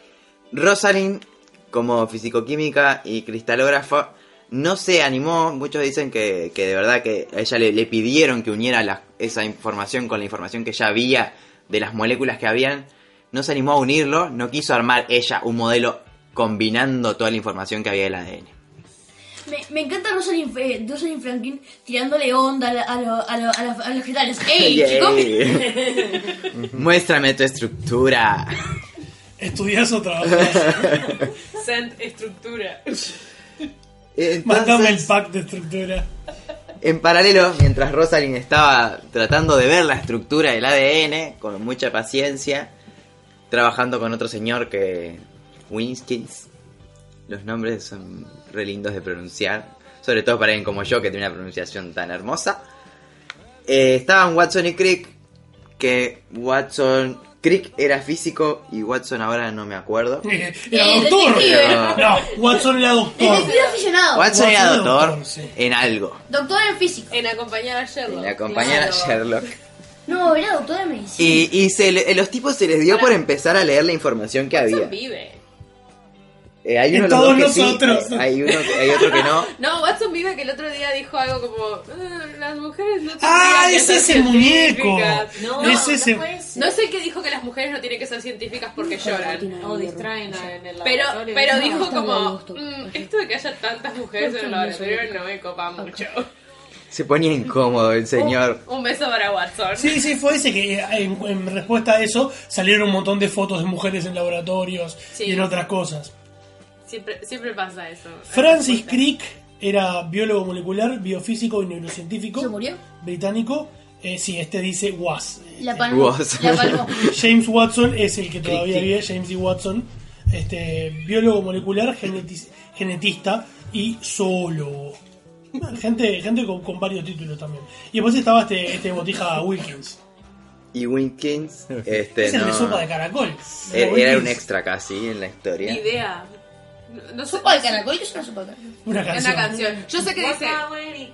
Rosalind, como fisicoquímica y cristalógrafa, no se animó. Muchos dicen que, que de verdad que a ella le, le pidieron que uniera la- esa información con la información que ya había de las moléculas que habían. No se animó a unirlo, no quiso armar ella un modelo combinando toda la información que había del A D N.
Me, me encanta Rosalind, eh, Rosalind Franklin tirándole onda a, la- a, lo- a, lo- a, los- a los cristales. ¡Ey,
Yay.
chicos!
Muéstrame tu estructura.
¿Estudias o trabajas?
Send estructura.
Mándame el
Entonces,
pack de estructura.
en paralelo, mientras Rosalind estaba tratando de ver la estructura del A D N con mucha paciencia, trabajando con otro señor que... Winskins. Los nombres son re lindos de pronunciar, sobre todo para alguien como yo que tiene una pronunciación tan hermosa. Eh, estaban Watson y Crick, que Watson... Crick era físico y Watson ahora no me acuerdo.
Era
Eh,
doctor.
detective.
No, Watson era doctor.
Detective aficionado.
Watson era
Watson era
doctor
doctor, sí.
en algo.
Doctor en físico.
En acompañar a Sherlock.
En acompañar a
Claro.
Sherlock.
No, era doctor en medicina.
Y, y se le- los tipos se les dio por empezar a leer la información que había.
Watson vive.
Eh, hay
En
uno de los
todos
dos que
nosotros.
sí, eh, hay, uno, hay otro que no.
No, Watson vive que el otro día dijo algo como "Ah, las mujeres no
Ah,
tendrían que
es
ser
ese muñeco.
científicas".
No,
Es
no
ese-
puede ser.
No sé qué dijo que las mujeres no tienen que ser científicas porque lloran.
O distraen en el
Pero,
laboratorio.
pero
No,
dijo
está
como,
gusto.
"Mm, esto de que haya tantas mujeres en el laboratorio no me copa mucho.
Se ponía incómodo el señor.
Un beso para Watson.
Sí, sí, fue ese que en, en respuesta a eso salieron un montón de fotos de mujeres en laboratorios
Sí.
y en otras cosas.
Siempre, siempre pasa eso.
Francis Crick era biólogo molecular, biofísico y neurocientífico.
¿Se murió?
Británico. Eh, sí, este dice was.
La palmó.
Vos.
La palmó.
James Watson es el que todavía
Crick.
vive, James D. Watson. Este, biólogo molecular, genetis- genetista y zoólogo. Bueno, Gente, gente con, con varios títulos también. Y después estaba este, este botija Wilkins.
Y Winkins, este
Es el
no.
de sopa de caracol.
Era, era
Wilkins.
un extra casi en la historia.
Idea. No, no sé.
Sopa de caracol, ¿qué es una sopa de caracol?
Una
Es
canción.
una canción. Yo sé que dice.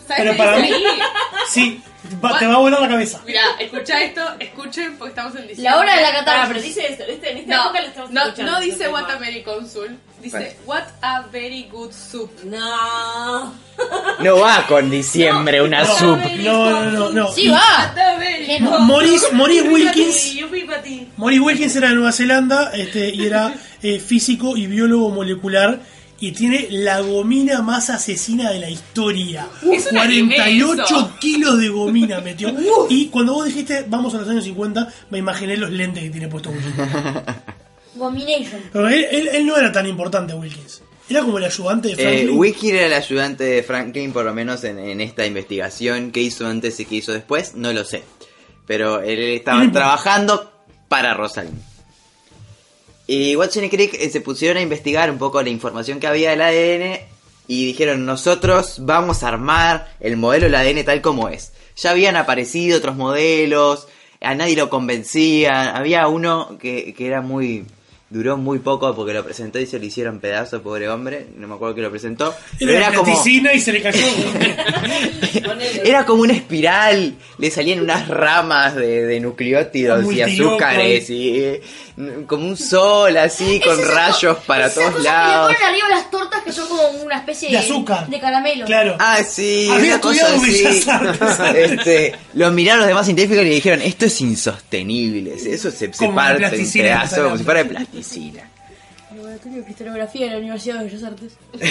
¿Sabes
Pero
qué
para
dice
mí,
ahí?
sí, va- te va a volar la cabeza.
Mirá, escucha esto, escuchen porque estamos en diciembre.
La hora de la
Ah,
catarsis.
pero dice esto, ¿viste? En esta
No,
época lo estamos
no,
escuchando.
no dice
este
what a
tema.
very consul, dice
Bueno.
what a very good soup.
No.
No va con diciembre una
No,
sub.
no, no, no, no.
Sí, va.
What a very
Mo- Maurice, Maurice Wilkins.
Yupi para ti.
Maurice Wilkins era de Nueva Zelanda este, y era eh, físico y biólogo molecular y tiene la gomina más asesina de la historia.
Es un
cuarenta y ocho
anime eso.
kilos de gomina metió. Y cuando vos dijiste vamos a los años cincuenta, me imaginé los lentes que tiene puesto Wilkins.
Gomination.
Pero él, él- él no era tan importante, Wilkins. Era como el ayudante de
Eh,
Franklin.
Wilkins era el ayudante de Franklin, por lo menos en, en esta investigación. ¿Qué hizo antes y qué hizo después? No lo sé. Pero él estaba
No importa.
trabajando para Rosalind. Y Watson y Crick eh, se pusieron a investigar un poco la información que había del A D N y dijeron, nosotros vamos a armar el modelo del A D N tal como es. Ya habían aparecido otros modelos, a nadie lo convencía, había uno que, que era muy... Duró muy poco porque lo presentó y se lo hicieron pedazo, pobre hombre, no me acuerdo que lo presentó. Pero
Era,
era como...
plasticina y se le cayó.
Era como una espiral, le salían unas ramas de, de nucleótidos y
Multiloco.
azúcares y eh, como un sol así con
Esas
rayos para
esas
todos
cosas que le
lados.
ponen arriba las tortas que son como una especie
De azúcar.
de caramelo.
Claro.
Ah, sí,
Había
una cosa
estudiado
así.
Bellas Artes.
Este, lo miraron los demás científicos y le dijeron, esto es insostenible, eso se, se
Como
parte
de
en
plasticina,
pedazos,
está
como si fuera de plasticina.
Laboratorio de cristalografía de la Universidad de Bellas Artes.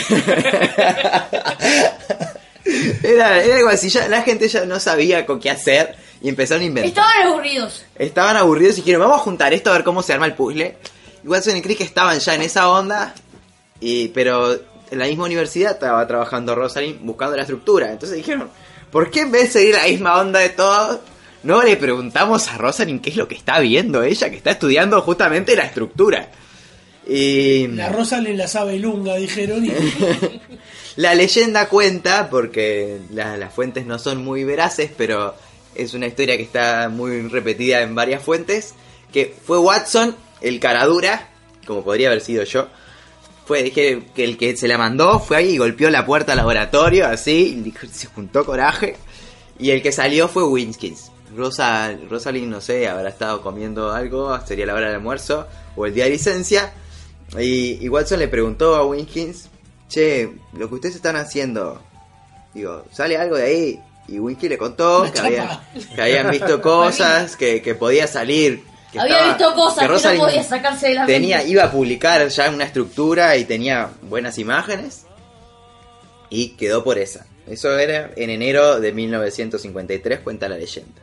Era, era algo así, ya, la gente ya no sabía con qué hacer y empezaron a inventar.
Estaban aburridos.
Estaban aburridos y dijeron, vamos a juntar esto a ver cómo se arma el puzzle. Y Watson y Crick estaban ya en esa onda, y, pero en la misma universidad estaba trabajando Rosalind buscando la estructura. Entonces dijeron, ¿por qué en vez de seguir la misma onda de todos, no le preguntamos a Rosalind qué es lo que está viendo ella, que está estudiando justamente la estructura? Y
La Rosalind la sabe lunga, dijeron. Y...
la leyenda cuenta, porque la- las fuentes no son muy veraces, pero es una historia que está muy repetida en varias fuentes, que fue Watson, el caradura, como podría haber sido yo, fue dije, que el que se la mandó fue ahí y golpeó la puerta al laboratorio, así, y dijo, se juntó coraje, y el que salió fue Wilkins. Rosa, Rosalind, no sé, habrá estado comiendo algo, sería la hora del almuerzo, o el día de licencia, y, y Watson le preguntó a Wilkins, che, lo que ustedes están haciendo, digo, ¿sale algo de ahí? Y Wilkins le contó
La
que,
chapa.
habían, que habían visto cosas, que, que podía salir. Que
Había
estaba-
visto cosas que, no
Rosalind
podía sacarse de la
tenía,
mente.
iba a publicar ya una estructura y tenía buenas imágenes. Y quedó por esa. Eso era en enero de mil novecientos cincuenta y tres, cuenta la leyenda.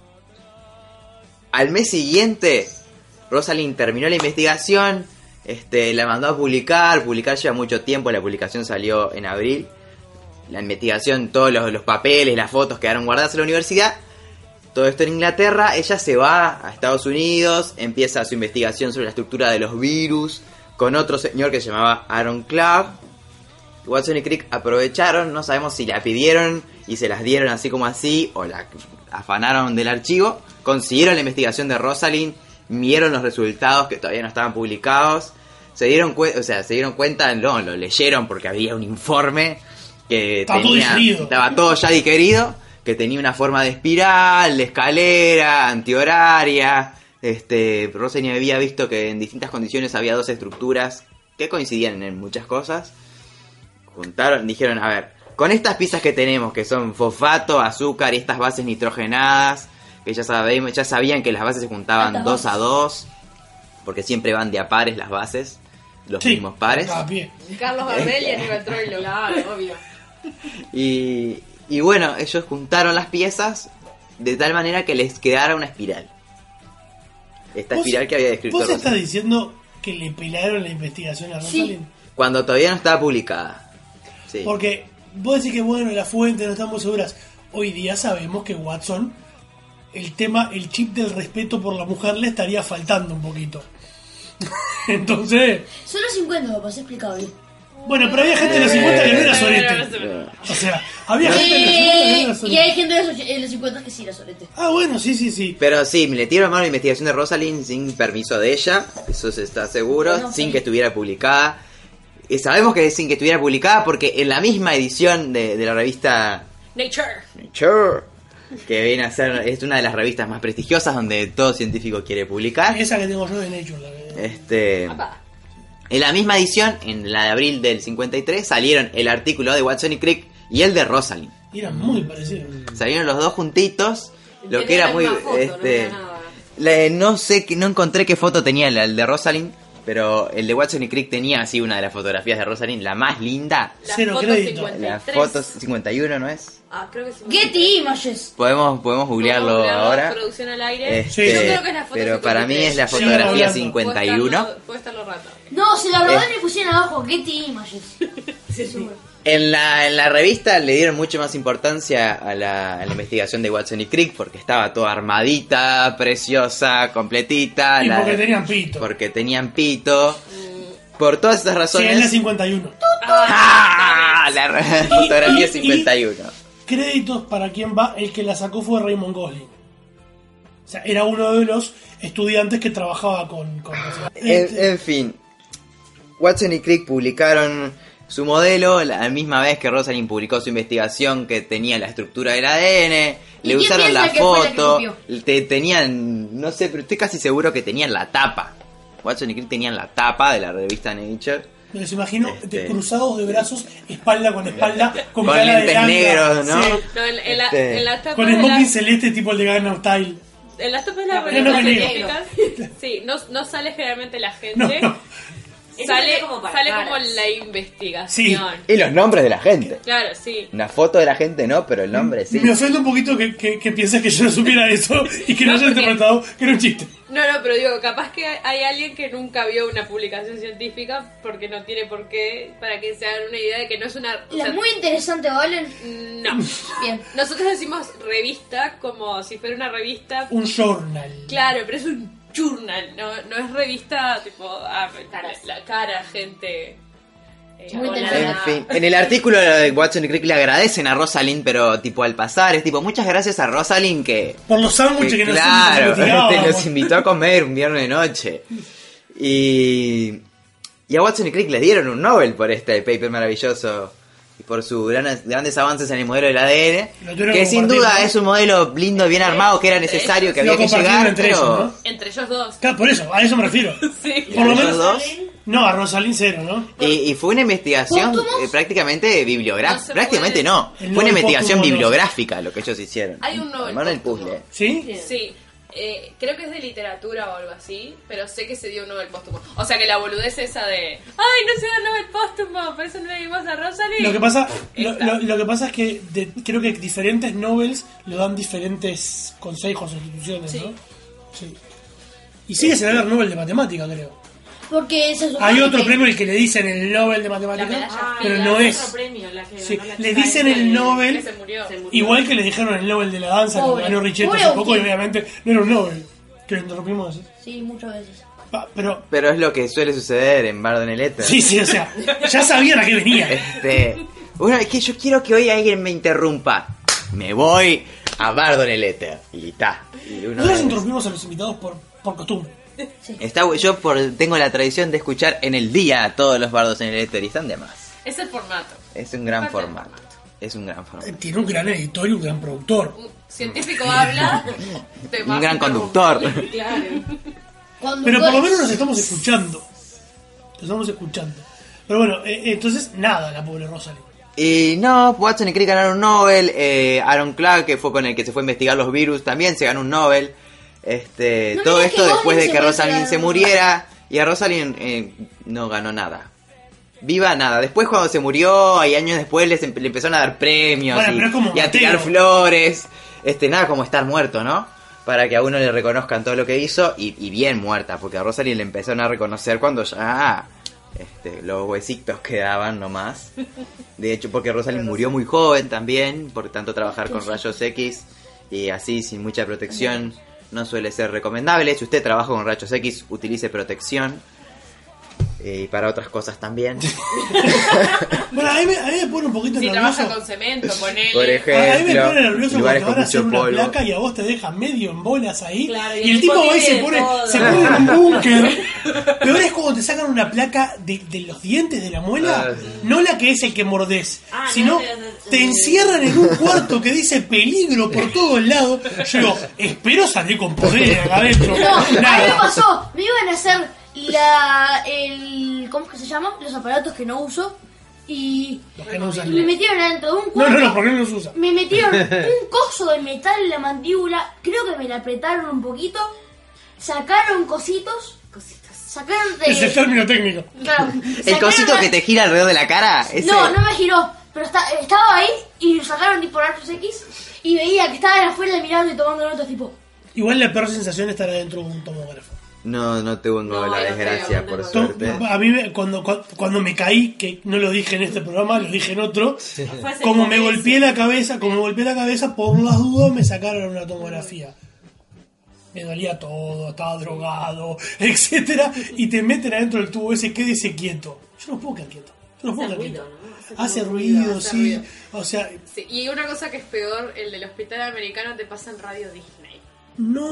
Al mes siguiente, Rosalind terminó la investigación, este, la mandó a publicar, publicar lleva mucho tiempo, la publicación salió en abril. La investigación, todos los, los papeles, las fotos quedaron guardadas en la universidad. Todo esto en Inglaterra, ella se va a Estados Unidos, empieza su investigación sobre la estructura de los virus, con otro señor que se llamaba Aaron Clark. Watson y Crick aprovecharon, no sabemos si la pidieron y se las dieron así como así, o la afanaron del archivo, consiguieron la investigación de Rosalind, vieron los resultados que todavía no estaban publicados, se dieron cuenta, o sea, se dieron cuenta, no, lo leyeron porque había un informe que
Estaba todo
tenía,
digerido.
estaba todo ya digerido, que tenía una forma de espiral, de escalera, antihoraria. Este, Rosalind había visto que en distintas condiciones había dos estructuras que coincidían en muchas cosas. Juntaron, dijeron, a ver, con estas piezas que tenemos, que son fosfato, azúcar y estas bases nitrogenadas, que ya sabemos, ya sabían que las bases se juntaban
Altas
dos a
bases.
dos, porque siempre van de a pares las bases, los
Sí,
mismos pares.
a pie.
Carlos Gardel y Aníbal Troilo. Claro, obvio.
Y, y bueno, ellos juntaron las piezas de tal manera que les quedara una espiral. Esta
¿Vos-
espiral que había descrito
¿Vos
Rosalind.
estás diciendo que le pelaron la investigación a
Sí.
Rosalind?
Cuando todavía no estaba publicada. Sí.
Porque vos decís que bueno, las fuentes no están muy seguras. Hoy día sabemos que Watson, el tema, el chip del respeto por la mujer le estaría faltando un poquito. Entonces,
Son los cincuenta, papá, se explicado bien.
bueno, pero había gente de los cincuenta que no era sorete. O sea, había gente de los cincuenta que no era
Eh, y
sorete.
hay gente de los, en los cincuenta que sí era solete.
Ah, bueno, sí, sí, sí.
Pero sí, me le tiraron mano a la investigación de Rosalind sin permiso de ella, eso se está seguro,
Bueno,
sin
sí.
que estuviera publicada. Y sabemos que sin que estuviera publicada porque en la misma edición de, de la revista
Nature.
Nature, que viene a ser, es una de las revistas más prestigiosas donde todo científico quiere publicar.
Esa que tengo yo de Nature. La que...
Este, en la misma edición, en la de abril del cincuenta y tres, salieron el artículo de Watson y Crick y el de Rosalind.
Eran muy parecidos.
Salieron los dos juntitos, lo
Tenía
que era
la
muy...
misma foto,
este,
no era nada.
la- no sé, que no encontré qué foto tenía el, el de Rosalind, pero el de Watson y Crick tenía así una de las fotografías de Rosalind, la más linda.
La
Cero
foto
crédito.
cincuenta y
La
tres.
foto cincuenta y uno, ¿no es?
Ah, creo que sí.
Getty Images.
Podemos, podemos googlearlo
Podemos googlearlo,
ahora.
Producción al aire.
Este,
Yo creo que es la foto
pero para mí es la
Sí,
fotografía
hablando.
cincuenta y
Puede
uno.
estarlo- Puede estarlo rato.
No, si la verdad
Eh.
le pusieron abajo Getty Images. Sí, seguro.
En la, en la revista le dieron mucho más importancia a la, a la investigación de Watson y Crick porque estaba toda armadita, preciosa, completita.
Y
la-
porque tenían pito.
porque tenían pito. Por todas esas
Sí,
razones.
es la cincuenta y uno.
¡Ah! La re- fotografía
Y-
cincuenta y uno.
Créditos para quien va, el que la sacó fue Raymond Gosling. O sea, era uno de los estudiantes que trabajaba con... con
En, en fin, Watson y Crick publicaron su modelo la misma vez que Rosalind publicó su investigación que tenía la estructura del A D N.
¿Y
Le
quién
usaron
piensa
la
que fue la que
foto.
copió?
Te, tenían, no sé, pero estoy casi seguro que tenían la tapa. Watson y Crick tenían la tapa de la revista Nature.
Me los imagino de
Este.
cruzados de brazos, espalda con espalda, con,
Con
cara de
lentes
langa.
negros, ¿no?
Sí.
No, en, en la,
Este.
en las tapas
Con
de
smoking
la-
celeste tipo el de Gangnam Style.
en las tapas de las
No,
revistas
no, no,
científicas, sí, no, no sale generalmente la gente.
No, no.
Sale,
Eso como para
sale
caras.
como la investigación.
Y los nombres de la gente.
Claro, sí.
Una foto de la gente no, pero el nombre sí.
Me ofende un poquito que, que, que pienses que yo no supiera eso y que no,
No,
haya
porque-
interpretado que era un chiste.
No, no, pero digo, capaz que hay alguien que nunca vio una publicación científica porque no tiene por qué, para que se hagan una idea de que no es una... o
La
sea,
muy interesante, ¿valen?
No.
Bien.
Nosotros decimos revista como si fuera una revista.
Un journal.
Claro, pero es un journal, no, no es revista tipo ah, la, la cara, gente. eh,
Muy
hola.
interesante.
En fin, en el artículo de Watson y Crick le agradecen a Rosalind, pero tipo al pasar, es tipo, muchas gracias a Rosalind que...
Por los sándwiches que,
que
nosotros
claro,
nos tirábamos.
los invitó a comer un viernes de noche. Y, y a Watson y Crick les dieron un Nobel por este paper maravilloso y por sus gran- grandes avances en el modelo del A D N,
Lo tuvieron
que
que
sin
compartir,
duda
¿no?
es un modelo lindo, bien armado, que era necesario, que
Lo
había que
compartieron
llegar,
entre
pero...
ellos, ¿no?
Entre ellos dos.
Claro, por eso, a eso me refiero.
Sí.
Por lo
¿Entre
menos.
ellos dos?
No, a Rosalind cero, ¿no?
Y, y fue una investigación
¿Póstumos?
eh, prácticamente bibliográfica.
No se
prácticamente
puede.
no.
El
Fue una
Nobel
investigación
póstumo no.
bibliográfica lo que ellos hicieron.
Hay un Nobel
Armaron el
póstumo.
puzzle.
¿Sí?
Sí. Eh, creo que es de literatura o algo así, pero sé que se dio un Nobel póstumo. O sea que la boludez esa de ¡ay, no se da Nobel póstumo! Por eso no le dimos a Rosalind.
Lo que pasa, lo,
Está.
lo- lo que pasa es que de- creo que diferentes Nobels lo dan diferentes consejos o instituciones,
Sí.
¿no? Sí. Y sigue sin haber Nobel de matemática, creo.
Porque se supone
Hay otro
que-
premio el que le dicen el Nobel de
La
matemática,
medalla
Ah,
pero
y
no
hay
es.
otro premio, la que
Sí,
ganó la
le
chica
dicen
esa
el
de-
Nobel
que se murió.
se murió.
igual que le dijeron el Nobel de la danza,
Pobre,
que ganó Richetto
pobre
hace poco, y
Agustín.
obviamente no era un Nobel. Que lo interrumpimos así.
Sí, muchas veces.
Pa- Pero,
Pero es lo que suele suceder en Bardo en el Éter.
sí, sí, o sea, ya sabían a qué venía.
Este, bueno, es que yo quiero que hoy alguien me interrumpa. Me voy a Bardo en el Éter. Y está. Y uno
Nosotros
de-
interrumpimos a los invitados por, por costumbre.
está bu- yo por, tengo la tradición de escuchar en el día a todos los bardos en el Éter y están de más.
Es el formato.
Es un gran
Falta el
formato. Es un gran
Eh,
formato.
Tiene un gran editor y un gran productor.
Un científico habla. te
Un
vas
gran
a
conductor.
Claro.
Cuando
Pero por lo
puedes-
menos nos estamos escuchando. Nos estamos escuchando. Pero bueno, eh, entonces nada, la pobre Rosalind.
Y no, Watson y Crick ganaron un Nobel. eh, Aaron Clark, que fue con el que se fue a investigar los virus, también se ganó un Nobel. Este,
No
todo
me digas
esto
que
después
Gosling
de
se
que
fue a
Rosalind
entregar
se
un
muriera. Y a Rosalind eh, no ganó nada. Viva nada. Después cuando se murió, y años después les empe- le empezaron a dar premios
Bueno,
y,
pero es como
y a
Mateo.
tirar flores. Este, nada como estar muerto, ¿no? Para que a uno le reconozcan todo lo que hizo. Y, y bien muerta, porque a Rosalind le empezaron a reconocer cuando ya este, los huesitos quedaban nomás. De hecho, porque Rosalind murió muy joven también, por tanto trabajar con rayos X y así sin mucha protección no suele ser recomendable. Si usted trabaja con rayos X, utilice protección. eh, y para otras cosas también.
Bueno, a mí, me, a mí me pone un poquito
Si
nervioso.
trabaja con cemento, ponele.
Por
A mí me
ejemplo,
pone nervioso
lugares
porque
con
van a hacer
mucho
una
polvo.
placa y a vos te dejan medio en bolas ahí.
Claro,
y el tipo va y se
tiene
pone,
todo.
se pone en un búnker. Peor es cuando te sacan una placa de, de los dientes de la muela,
Ah,
no la que es el que mordés,
Ah,
sino
no, no, no, no.
te encierran en un cuarto que dice peligro por todos lados. Yo digo, espero salir con poder acá adentro.
No, a mí me
Nada.
pasó. Me iban a hacer la. El, ¿Cómo es que se llama? Los aparatos que no uso. Y
Los que no usan.
me metieron adentro de un
No,
cuarto.
no, no, porque no los usa.
Me metieron un coso de metal en la mandíbula. Creo que me la apretaron un poquito. Sacaron cositos. Sacaron de.
Es el término técnico.
Claro,
El
sacaron
cosito
la-
que te gira alrededor de la cara. Ese...
No, no me giró. Pero está- estaba ahí y sacaron tipo rayos X. Y veía que estaban afuera mirando y tomando notas tipo.
Igual la peor sensación es estar adentro de un tomógrafo.
No, no tengo
No,
la
no
desgracia,
tengo,
por
no
To-
suerte.
A mí me- cuando, cuando, cuando me caí, que no lo dije en este programa, lo dije en otro,
Fue hace
como
como
me
meses.
golpeé la cabeza, como me golpeé la cabeza, por las dudas me sacaron una tomografía. Me dolía todo, estaba drogado, etcétera, y te meten adentro del tubo ese, quédese quieto. Yo no puedo quedar quieto. Yo no puedo
Hace
quedar
ruido,
quieto.
¿no?
Hace
como
ruido,
ruido, hace
sí.
ruido.
O sea,
Sí, y una cosa que es peor, el del hospital americano te pasa en Radio Disney.
no.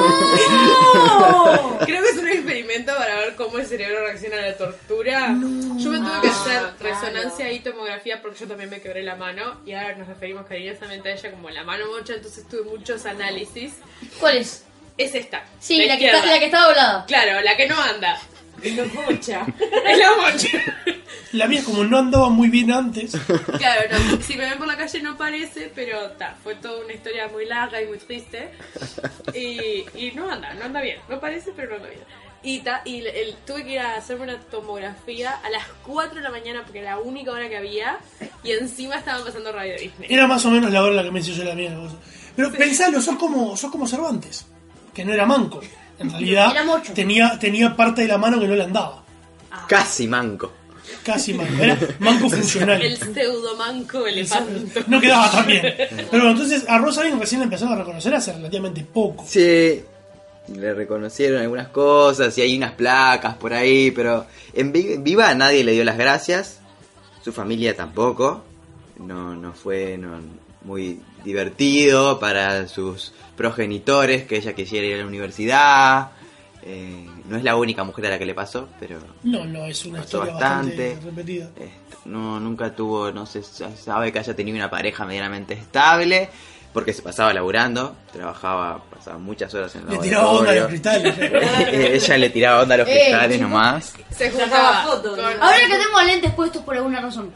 ¡No!
Creo que es un experimento para ver cómo el cerebro reacciona a la tortura. Yo me tuve que hacer
Ah, claro.
resonancia y tomografía porque yo también me quebré la mano y ahora nos referimos cariñosamente a ella como la mano mocha, entonces tuve muchos análisis.
¿Cuál es?
Es esta.
Sí,
la
la que, está,
izquierda.
la que está doblada.
Claro, la que no anda.
No mucha.
Es la mocha.
La mía, como no andaba muy bien antes,
Claro, no, si me ven por la calle no parece, pero ta, fue toda una historia muy larga y muy triste. Y, y no anda, no anda bien. No parece, pero no anda bien. Y, ta, y el- el- tuve que ir a hacerme una tomografía a las cuatro de la mañana porque era la única hora que había. Y encima estaban pasando Radio Disney.
era más o menos la hora en la que me hice yo la mía. ¿No? Pero pensalo, sos como, sos como Cervantes, que no era manco. En realidad
Era mocho.
tenía, tenía parte de la mano que no le andaba.
Casi manco.
Casi manco. Era manco funcional.
El pseudomanco elefante.
No quedaba tan bien. Pero bueno, entonces a Rosalind recién la empezaron a reconocer hace relativamente poco.
Sí, le reconocieron algunas cosas y hay unas placas por ahí, pero en Vi- Viva nadie le dio las gracias, su familia tampoco, no, no fue no, muy divertido para sus progenitores que ella quisiera ir a la universidad, eh, no es la única mujer a la que le pasó, pero
No, no, es una
pasó
historia bastante,
bastante.
repetida.
Este, no, nunca tuvo, no se sabe que haya tenido una pareja medianamente estable, porque se pasaba laburando, trabajaba, pasaba muchas horas en el
Le tiraba onda a los
laboratorio.
cristales.
Ella le tiraba onda a los
Eh,
cristales
chico.
nomás.
Se
Sacaba
juntaba
fotos,
con,
¿no?
Ahora que tengo lentes puestos por alguna razón.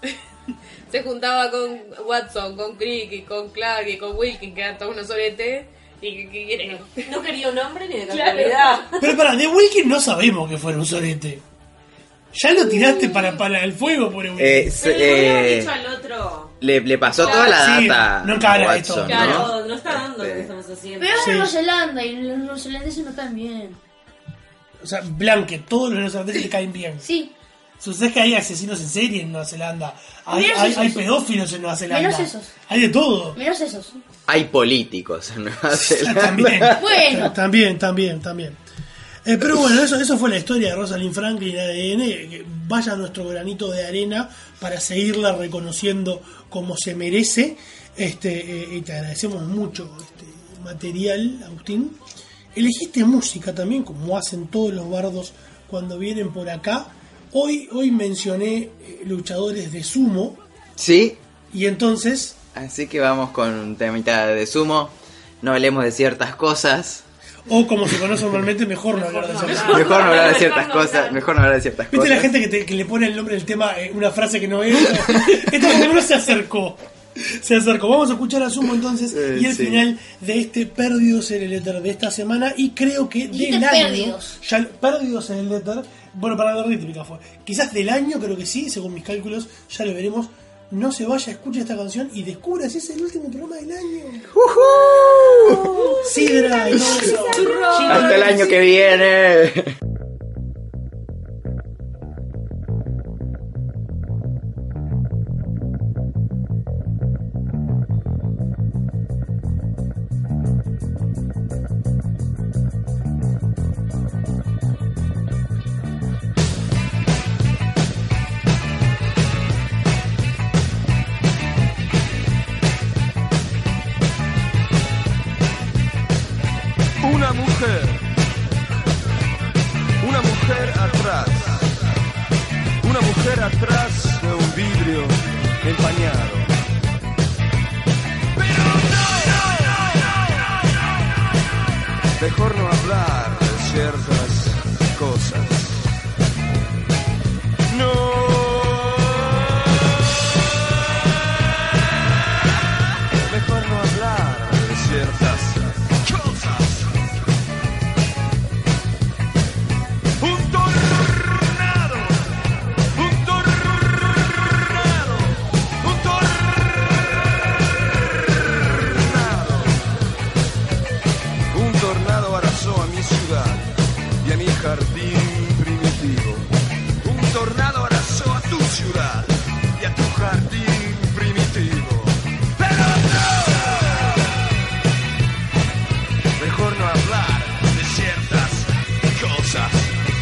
se juntaba con Watson, con Crick y con Clark y con Wilkins, que eran todos unos soretes. ¿Y qué qué quiere?
No quería un hombre ni de
Claro.
casualidad.
Pero para, de Wilkins no sabemos que fuera un sorete. Ya lo tiraste para, para el fuego por el
Eh,
Wilkins.
se-
Pero le hubiera
eh,
dicho al otro.
le, le pasó
Claro,
toda la
sí,
data
no encara
a
esto.
Watson,
Claro.
¿no?
No, no está dando lo que
Este,
estamos haciendo.
Pero es
Sí.
Nueva Zelanda y los neozelandeses no caen bien.
O sea, Blanque, todos los neozelandeses te caen bien.
Sí,
¿Sabes que hay asesinos en serie en Nueva Zelanda? Hay,
Menos
hay,
esos.
hay pedófilos en Nueva Zelanda.
Menos esos.
Hay de todo.
menos esos.
Hay políticos en Nueva Zelanda.
También.
Bueno.
También, también, también. Eh, pero bueno, eso, eso fue la historia de Rosalind Franklin A D N. Que vaya nuestro granito de arena para seguirla reconociendo como se merece. Este, eh, y te agradecemos mucho este material, Agustín. Elegiste música también, como hacen todos los bardos cuando vienen por acá. Hoy, hoy mencioné eh, luchadores de sumo.
Sí,
Y entonces,
así que vamos con un temita de sumo. No hablemos de ciertas cosas.
o como se conoce normalmente, mejor no hablar de eso.
Mejor no hablar de ciertas cosas. Mejor no hablar de ciertas
¿Viste
cosas.
la gente que, te- que le pone el nombre del tema eh, una frase que no es? Esto por lo menos se acercó. Se acercó. Vamos a escuchar a Sumo entonces
Eh,
y el
sí.
final de este Perdidos en el Éter de esta semana. Y creo que
Dijiste
del año.
Perdidos.
Ya, Perdidos en el Éter. Bueno, para la rítmica fue. Quizás del año, creo que sí, según mis cálculos. Ya lo veremos. No se vaya, escuche esta canción y descubra si es el último programa del año. Sidra y todo eso.
Hasta el año que viene.
Una mujer, una mujer atrás, una mujer atrás de un vidrio empañado. Pero no, no, no, no, no. Mejor no hablar de ciertas cosas. No. Mejor no hablar de ciertas cosas. Un tornado, un tornado, un tornado. Un tornado arrasó a mi ciudad y a mi jardín primitivo. Un tornado arrasó a tu ciudad y a tu jardín primitivo. Pero no, mejor no hablar de ciertas cosas.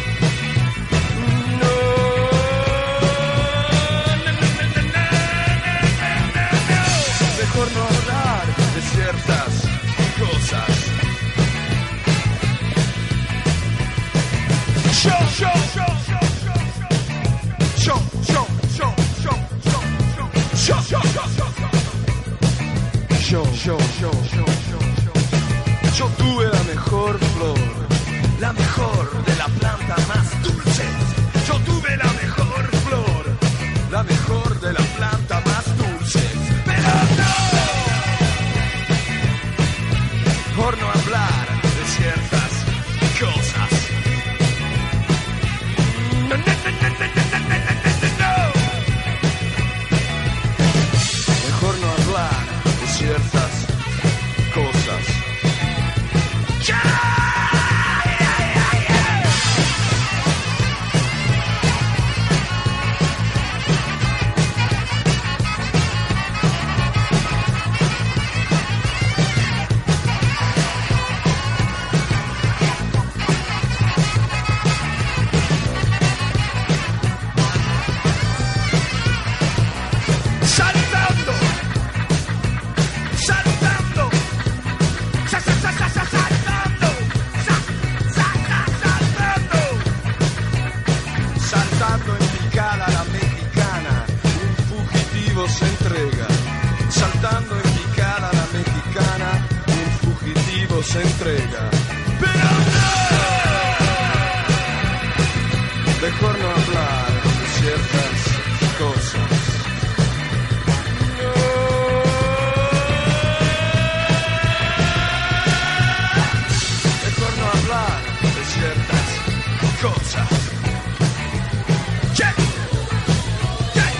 No, no, no, no, no, no, no. Mejor no hablar de ciertas cosas. Yo, yo, yo, yo. Yo, yo, yo, yo, yo, yo, yo, yo, yo, yo, yo, yo, yo, yo tuve la mejor flor, la mejor de la planta más dulce. Yo tuve la mejor flor, la mejor de la planta más dulce. Pero no, mejor no hablar de ciertas cosas. No, no, no, no, no, no. Mejor no hablar de ciertas cosas. Saltando, saltando, sa, sa, sa, sa, sa, saltando, sa, sa, sa, saltando, saltando en picada la mexicana, un fugitivo se entrega. Saltando en picada la mexicana, un fugitivo se entrega. Pero no, mejor no hablar de ciertas cosas. Cosas. Yeah. Yeah.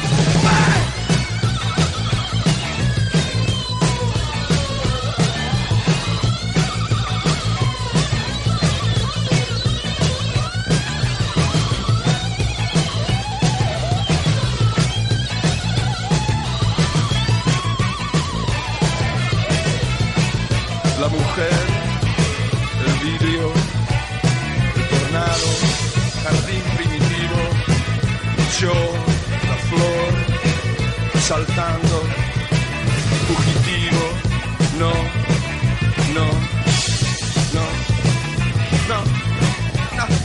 La mujer, el vidrio, el tornado, jardín primitivo, yo, la flor, saltando, fugitivo, no, no, no, no, no.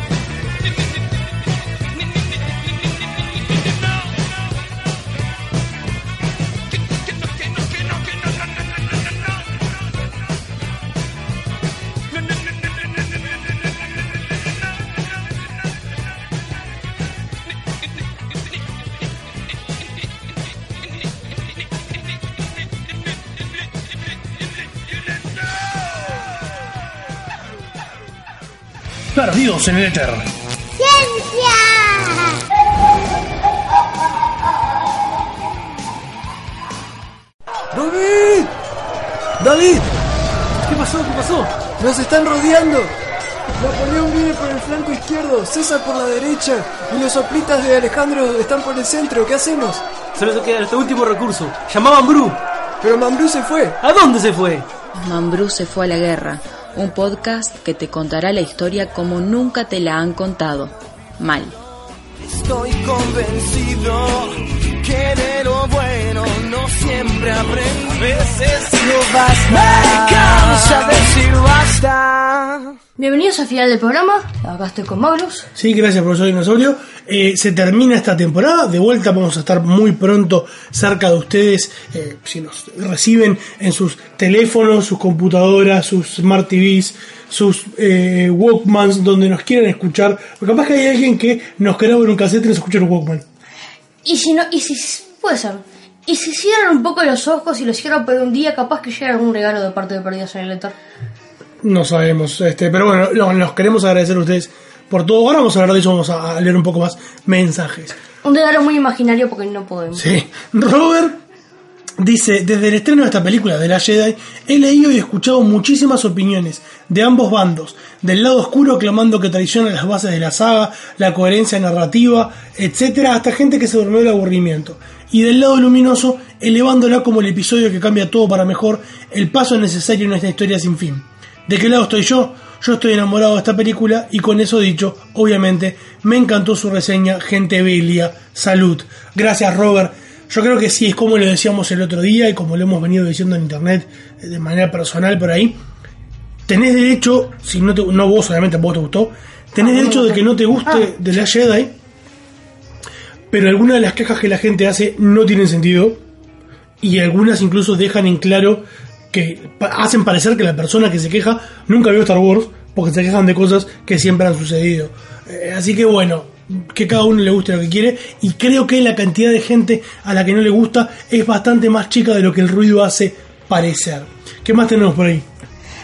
Perdidos en el éter.
¡Ciencia!
¡David! ¡David!
¿Qué pasó? ¿Qué pasó?
¡Nos están rodeando! Napoleón viene por el flanco izquierdo, César por la derecha y los soplitas de Alejandro están por el centro. ¿Qué hacemos?
Solo te queda este último recurso. Llama a Mambrú.
Pero Mambrú se fue.
¿A dónde se fue?
Mambrú se fue a la guerra. Un podcast que te contará la historia como nunca te la han contado. Mal.
Estoy convencido que de lo bueno no siempre aprendí. A veces no basta. Me cansa decir basta.
Bienvenidos al final del programa. Acá estoy con Magnus.
Sí, gracias, profesor Dinosaurio. Eh, se termina esta temporada. De vuelta vamos a estar muy pronto cerca de ustedes. Eh, si nos reciben en sus teléfonos, sus computadoras, sus Smart T Vs, sus eh, Walkmans, donde nos quieran escuchar. Porque capaz que hay alguien que nos graba en un cassette y nos escucha en un Walkman.
Y si no, y si puede ser. Y si cierran un poco los ojos y los cierran por un día, capaz que llega algún regalo de parte de Perdidos en el Éter.
No sabemos, este, pero bueno, no, nos queremos agradecer a ustedes por todo. Ahora vamos a hablar de eso, vamos a leer un poco más mensajes.
Un regalo muy imaginario porque no podemos.
Sí. Robert dice, desde el estreno de esta película de la Jedi, he leído y escuchado muchísimas opiniones de ambos bandos, del lado oscuro clamando que traiciona las bases de la saga, la coherencia narrativa, etcétera, hasta gente que se durmió del aburrimiento. Y del lado luminoso, elevándola como el episodio que cambia todo para mejor, el paso necesario en esta historia sin fin. ¿De qué lado estoy yo? Yo estoy enamorado de esta película y con eso dicho, obviamente, me encantó su reseña, gente belia, salud. Gracias, Robert. Yo creo que sí, es como lo decíamos el otro día y como lo hemos venido diciendo en internet de manera personal por ahí. Tenés derecho, si no, te, no vos, obviamente, a vos te gustó, tenés derecho de que no te guste de la Jedi, pero algunas de las quejas que la gente hace no tienen sentido y algunas incluso dejan en claro que hacen parecer que la persona que se queja nunca vio Star Wars porque se quejan de cosas que siempre han sucedido. Eh, así que bueno, que cada uno le guste lo que quiere y creo que la cantidad de gente a la que no le gusta es bastante más chica de lo que el ruido hace parecer. ¿Qué más tenemos por ahí?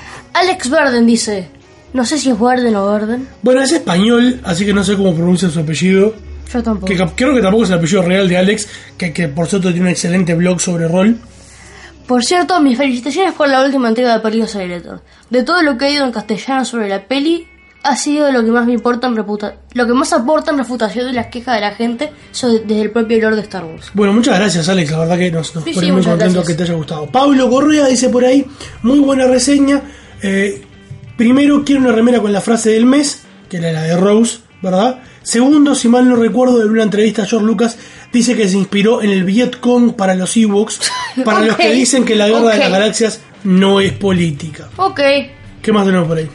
Alex Verden dice, no sé si es Verden o Verden.
Bueno, es español, así que no sé cómo pronuncia su apellido.
Yo tampoco.
Que, creo que tampoco es el apellido real de Alex, que, que por cierto tiene un excelente blog sobre rol.
Por cierto, mis felicitaciones por la última entrega de Perdidos en el Éter. De todo lo que he oído en castellano sobre la peli, ha sido lo que más me importa en reputa lo que más aporta en refutación de las quejas de la gente sobre, desde el propio lore de Star Wars.
Bueno, muchas gracias, Alex, la verdad que nos, nos
sí,
pone
sí,
muy contentos que te haya gustado. Pablo Correa dice por ahí, muy buena reseña. Eh, primero, quiero una remera con la frase del mes, que era la de Rose, ¿verdad? Segundo, si mal no recuerdo, en una entrevista a George Lucas dice que se inspiró en el Vietcong para los Ewoks, para okay. los que dicen que la guerra okay. de las galaxias no es política.
Ok.
¿Qué más tenemos por ahí?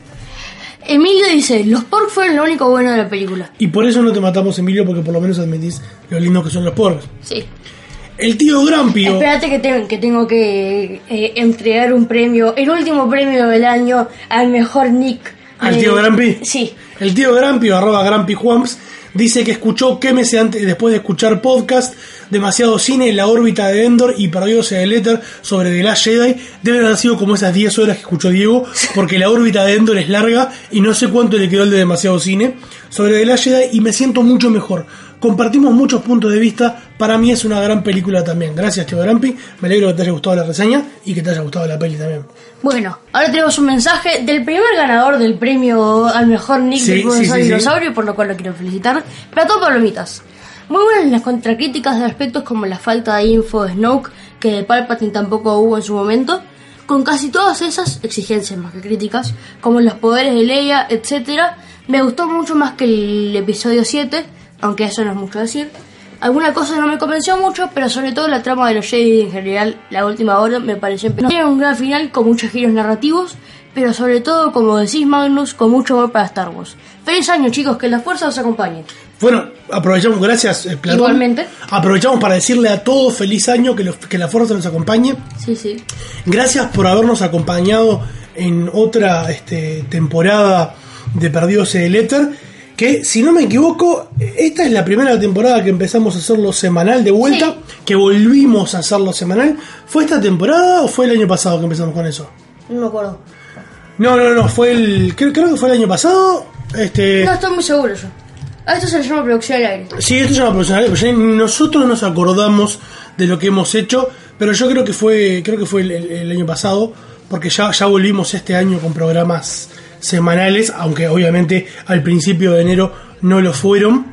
Emilio dice, los Porgs fueron lo único bueno de la película.
Y por eso no te matamos, Emilio, porque por lo menos admitís lo lindo que son los Porgs.
Sí.
El tío Grampio.
Espérate que, te, que tengo que eh, entregar un premio, el último premio del año al mejor Nick.
¿Al tío Grampi?
Sí.
El tío Grampio, arroba Grampi Juans, dice que escuchó Quémese antes, después de escuchar podcast, demasiado cine, La órbita de Endor y Perdidos en el Éter sobre The Last Jedi. Deben haber sido como esas diez horas que escuchó Diego, porque La órbita de Endor es larga y no sé cuánto le quedó el de demasiado cine. Sobre The Last Jedi y me siento mucho mejor. Compartimos muchos puntos de vista, para mí es una gran película también. Gracias, tío Grampi, me alegro que te haya gustado la reseña y que te haya gustado la peli también.
Bueno, ahora tenemos un mensaje del primer ganador del premio al mejor Nick
sí,
del profesor
sí, sí,
Dinosaurio,
sí.
por lo cual lo quiero felicitar. Platón Palomitas. Muy buenas las contracríticas de aspectos como la falta de info de Snoke, que de Palpatine tampoco hubo en su momento, con casi todas esas exigencias más que críticas, como los poderes de Leia, etcétera. Me gustó mucho más que el episodio siete, aunque eso no es mucho decir. Alguna cosa no me convenció mucho, pero sobre todo la trama de los Jedi en general, la última hora me pareció empe- Tiene un gran final con muchos giros narrativos, pero sobre todo, como decís Magnus, con mucho amor para Star Wars. Feliz año, chicos, que la fuerza os acompañe.
Bueno, aprovechamos, gracias, eh, Platón.
Igualmente.
Aprovechamos para decirle a todos feliz año, que, los, que la fuerza nos acompañe.
Sí, sí.
Gracias por habernos acompañado en otra este, temporada de Perdidos en el Éter. Que, si no me equivoco, esta es la primera temporada que empezamos a hacerlo semanal de vuelta, sí. que volvimos a hacerlo semanal. ¿Fue esta temporada o fue el año pasado que empezamos con eso?
No me acuerdo.
No, no, no, fue el... Creo, creo que fue el año pasado. Este...
No, estoy muy seguro yo. A esto se le llama producción al aire.
Sí, esto se llama producción al aire, pero nosotros nos acordamos de lo que hemos hecho, pero yo creo que fue creo que fue el, el, el año pasado, porque ya, ya volvimos este año con programas semanales, aunque obviamente al principio de enero no lo fueron.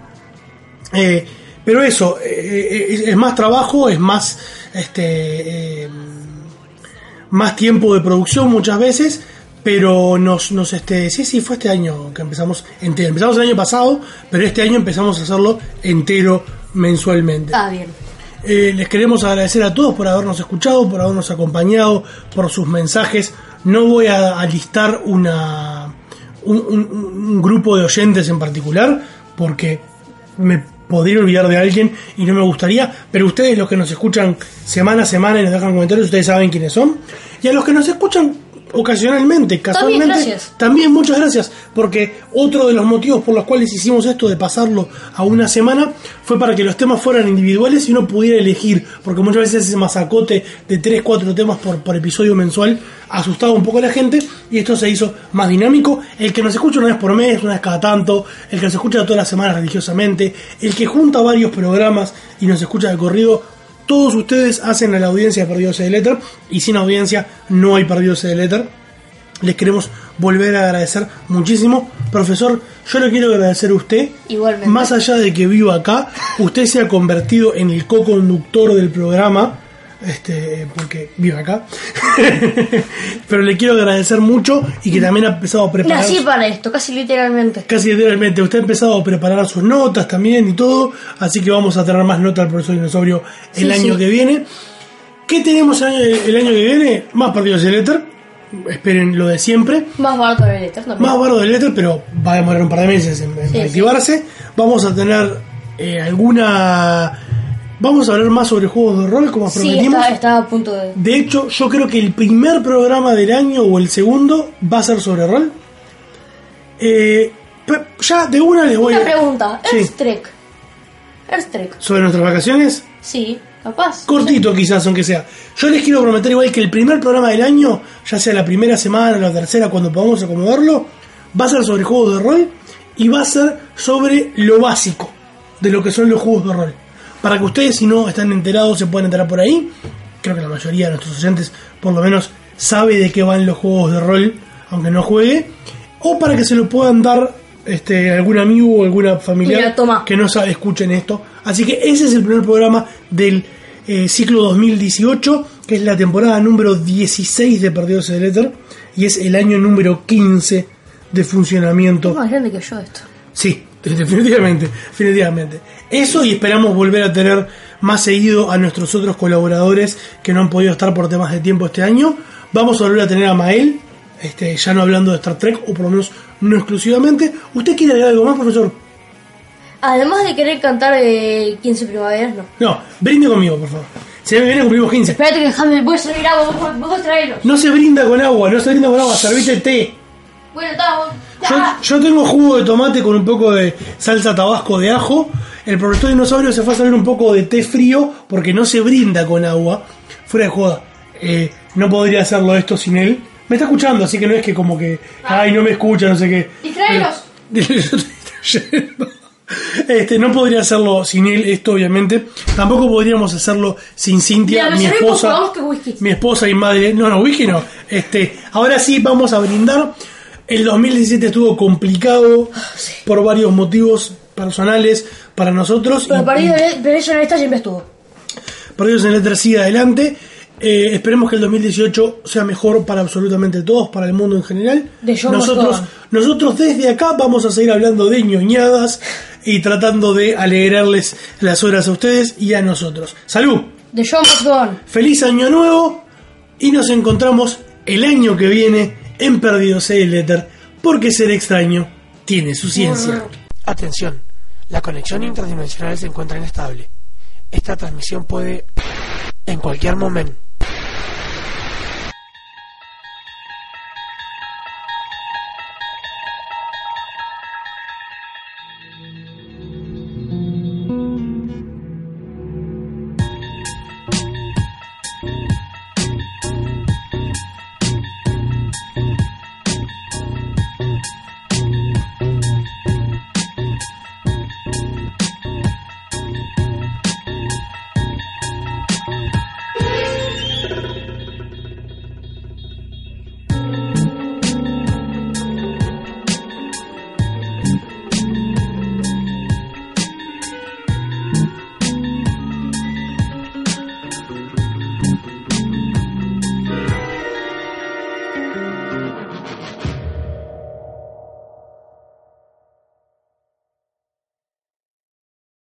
Eh, pero eso, eh, es, es más trabajo, es más este eh, más tiempo de producción muchas veces, pero nos, nos este sí, sí, fue este año que empezamos entero. Empezamos el año pasado, pero este año empezamos a hacerlo entero mensualmente.
Ah, bien.
Eh, les queremos agradecer a todos por habernos escuchado, por habernos acompañado, por sus mensajes. No voy a, a listar una un, un, un grupo de oyentes en particular, porque me podría olvidar de alguien y no me gustaría, pero ustedes, los que nos escuchan semana a semana y nos dejan comentarios, ustedes saben quiénes son. Y a los que nos escuchan ocasionalmente, casualmente,
también, gracias.
también muchas gracias, porque otro de los motivos por los cuales hicimos esto de pasarlo a una semana fue para que los temas fueran individuales y uno pudiera elegir, porque muchas veces ese masacote de tres cuatro temas por, por episodio mensual asustaba un poco a la gente, y esto se hizo más dinámico. El que nos escucha una vez por mes, una vez cada tanto, el que nos escucha todas las semanas religiosamente, el que junta varios programas y nos escucha de corrido, todos ustedes hacen a la audiencia Perdidos del Éter, y sin audiencia no hay Perdidos del Éter. Les queremos volver a agradecer muchísimo. Profesor, yo le quiero agradecer a usted.
Igualmente.
Más allá de que viva acá, usted se ha convertido en el co-conductor del programa, este, porque vive acá. Pero le quiero agradecer mucho, y que también ha empezado a preparar...
Nací para esto, casi literalmente.
Casi literalmente. Usted ha empezado a preparar sus notas también y todo, así que vamos a tener más notas del profesor Dinosaurio el
Sí,
año
sí.
que viene. ¿Qué tenemos el año, el año que viene? Más Perdidos del Éter. Esperen lo de siempre.
Más barato del Éter también.
Más barro del Éter, pero va a demorar un par de meses en, en
Sí,
activarse. Vamos a tener eh, alguna... Vamos a hablar más sobre juegos de rol, como
Sí,
prometimos.
estaba, estaba a punto de...
De hecho, yo creo que el primer programa del año o el segundo va a ser sobre rol. Eh, pe- ya de una les voy
Una
a...
pregunta,
Sí.
Erstrek. Erstrek.
Sobre nuestras vacaciones.
Sí, capaz.
Cortito quizás, aunque sea. Yo les quiero prometer igual que el primer programa del año, ya sea la primera semana o la tercera, cuando podamos acomodarlo, va a ser sobre juegos de rol, y va a ser sobre lo básico de lo que son los juegos de rol. Para que ustedes, si no están enterados, se puedan enterar por ahí. Creo que la mayoría de nuestros oyentes por lo menos sabe de qué van los juegos de rol, aunque no juegue. O para que se lo puedan dar este, algún amigo o alguna familiar
Mira, toma.
que no sabe, escuchen esto. Así que ese es el primer programa del eh, ciclo dos mil dieciocho, que es la temporada número dieciséis de Perdidos del Éter, y es el año número quince de funcionamiento.
Es más grande que yo esto.
Sí, definitivamente, definitivamente. Eso, y esperamos volver a tener más seguido a nuestros otros colaboradores que no han podido estar por temas de tiempo este año. Vamos a volver a tener a Mael, este, ya no hablando de Star Trek, o por lo menos no exclusivamente. ¿Usted quiere agregar algo más, profesor?
Además de querer cantar eh, quince primaveras, no.
No, brinde conmigo, por favor. Si me viene cumplimos quince.
Espérate que déjame, voy a servir agua, vos, vos traerlos.
No se brinda con agua, no se brinda con agua, servite té.
Bueno, está, vos.
Yo, yo tengo jugo de tomate con un poco de salsa tabasco de ajo. El profesor Dinosaurio se fue a servir un poco de té frío porque no se brinda con agua. Fuera de joda, eh, no podría hacerlo esto sin él. Me está escuchando, así que no es que como que, ay, no me escucha, no sé qué.
Distraelos.
Pero- yo estoy distrayendo. Este, no podría hacerlo sin él, esto obviamente. Tampoco podríamos hacerlo sin Cintia,
Mira, me
mi
serví un poco,
esposa.
vamos que whisky.
Mi esposa y madre. No, no, whisky no. Este, ahora sí vamos a brindar. El dos mil diecisiete estuvo complicado por varios motivos personales para nosotros.
Pero
y-
Perdido de eso en esta siempre estuvo.
Perdidos en Letra sigue adelante. Eh, esperemos que el dos mil dieciocho sea mejor para absolutamente todos, para el mundo en general.
De John
Nosotros,
Boston.
nosotros desde acá vamos a seguir hablando de ñoñadas y tratando de alegrarles las horas a ustedes y a nosotros. ¡Salud!
De John Boston.
¡Feliz año nuevo! Y nos encontramos el año que viene en Perdidos en el Éter, porque ser extraño tiene su ciencia. Atención, la conexión interdimensional se encuentra inestable. Esta transmisión puede, en cualquier momento,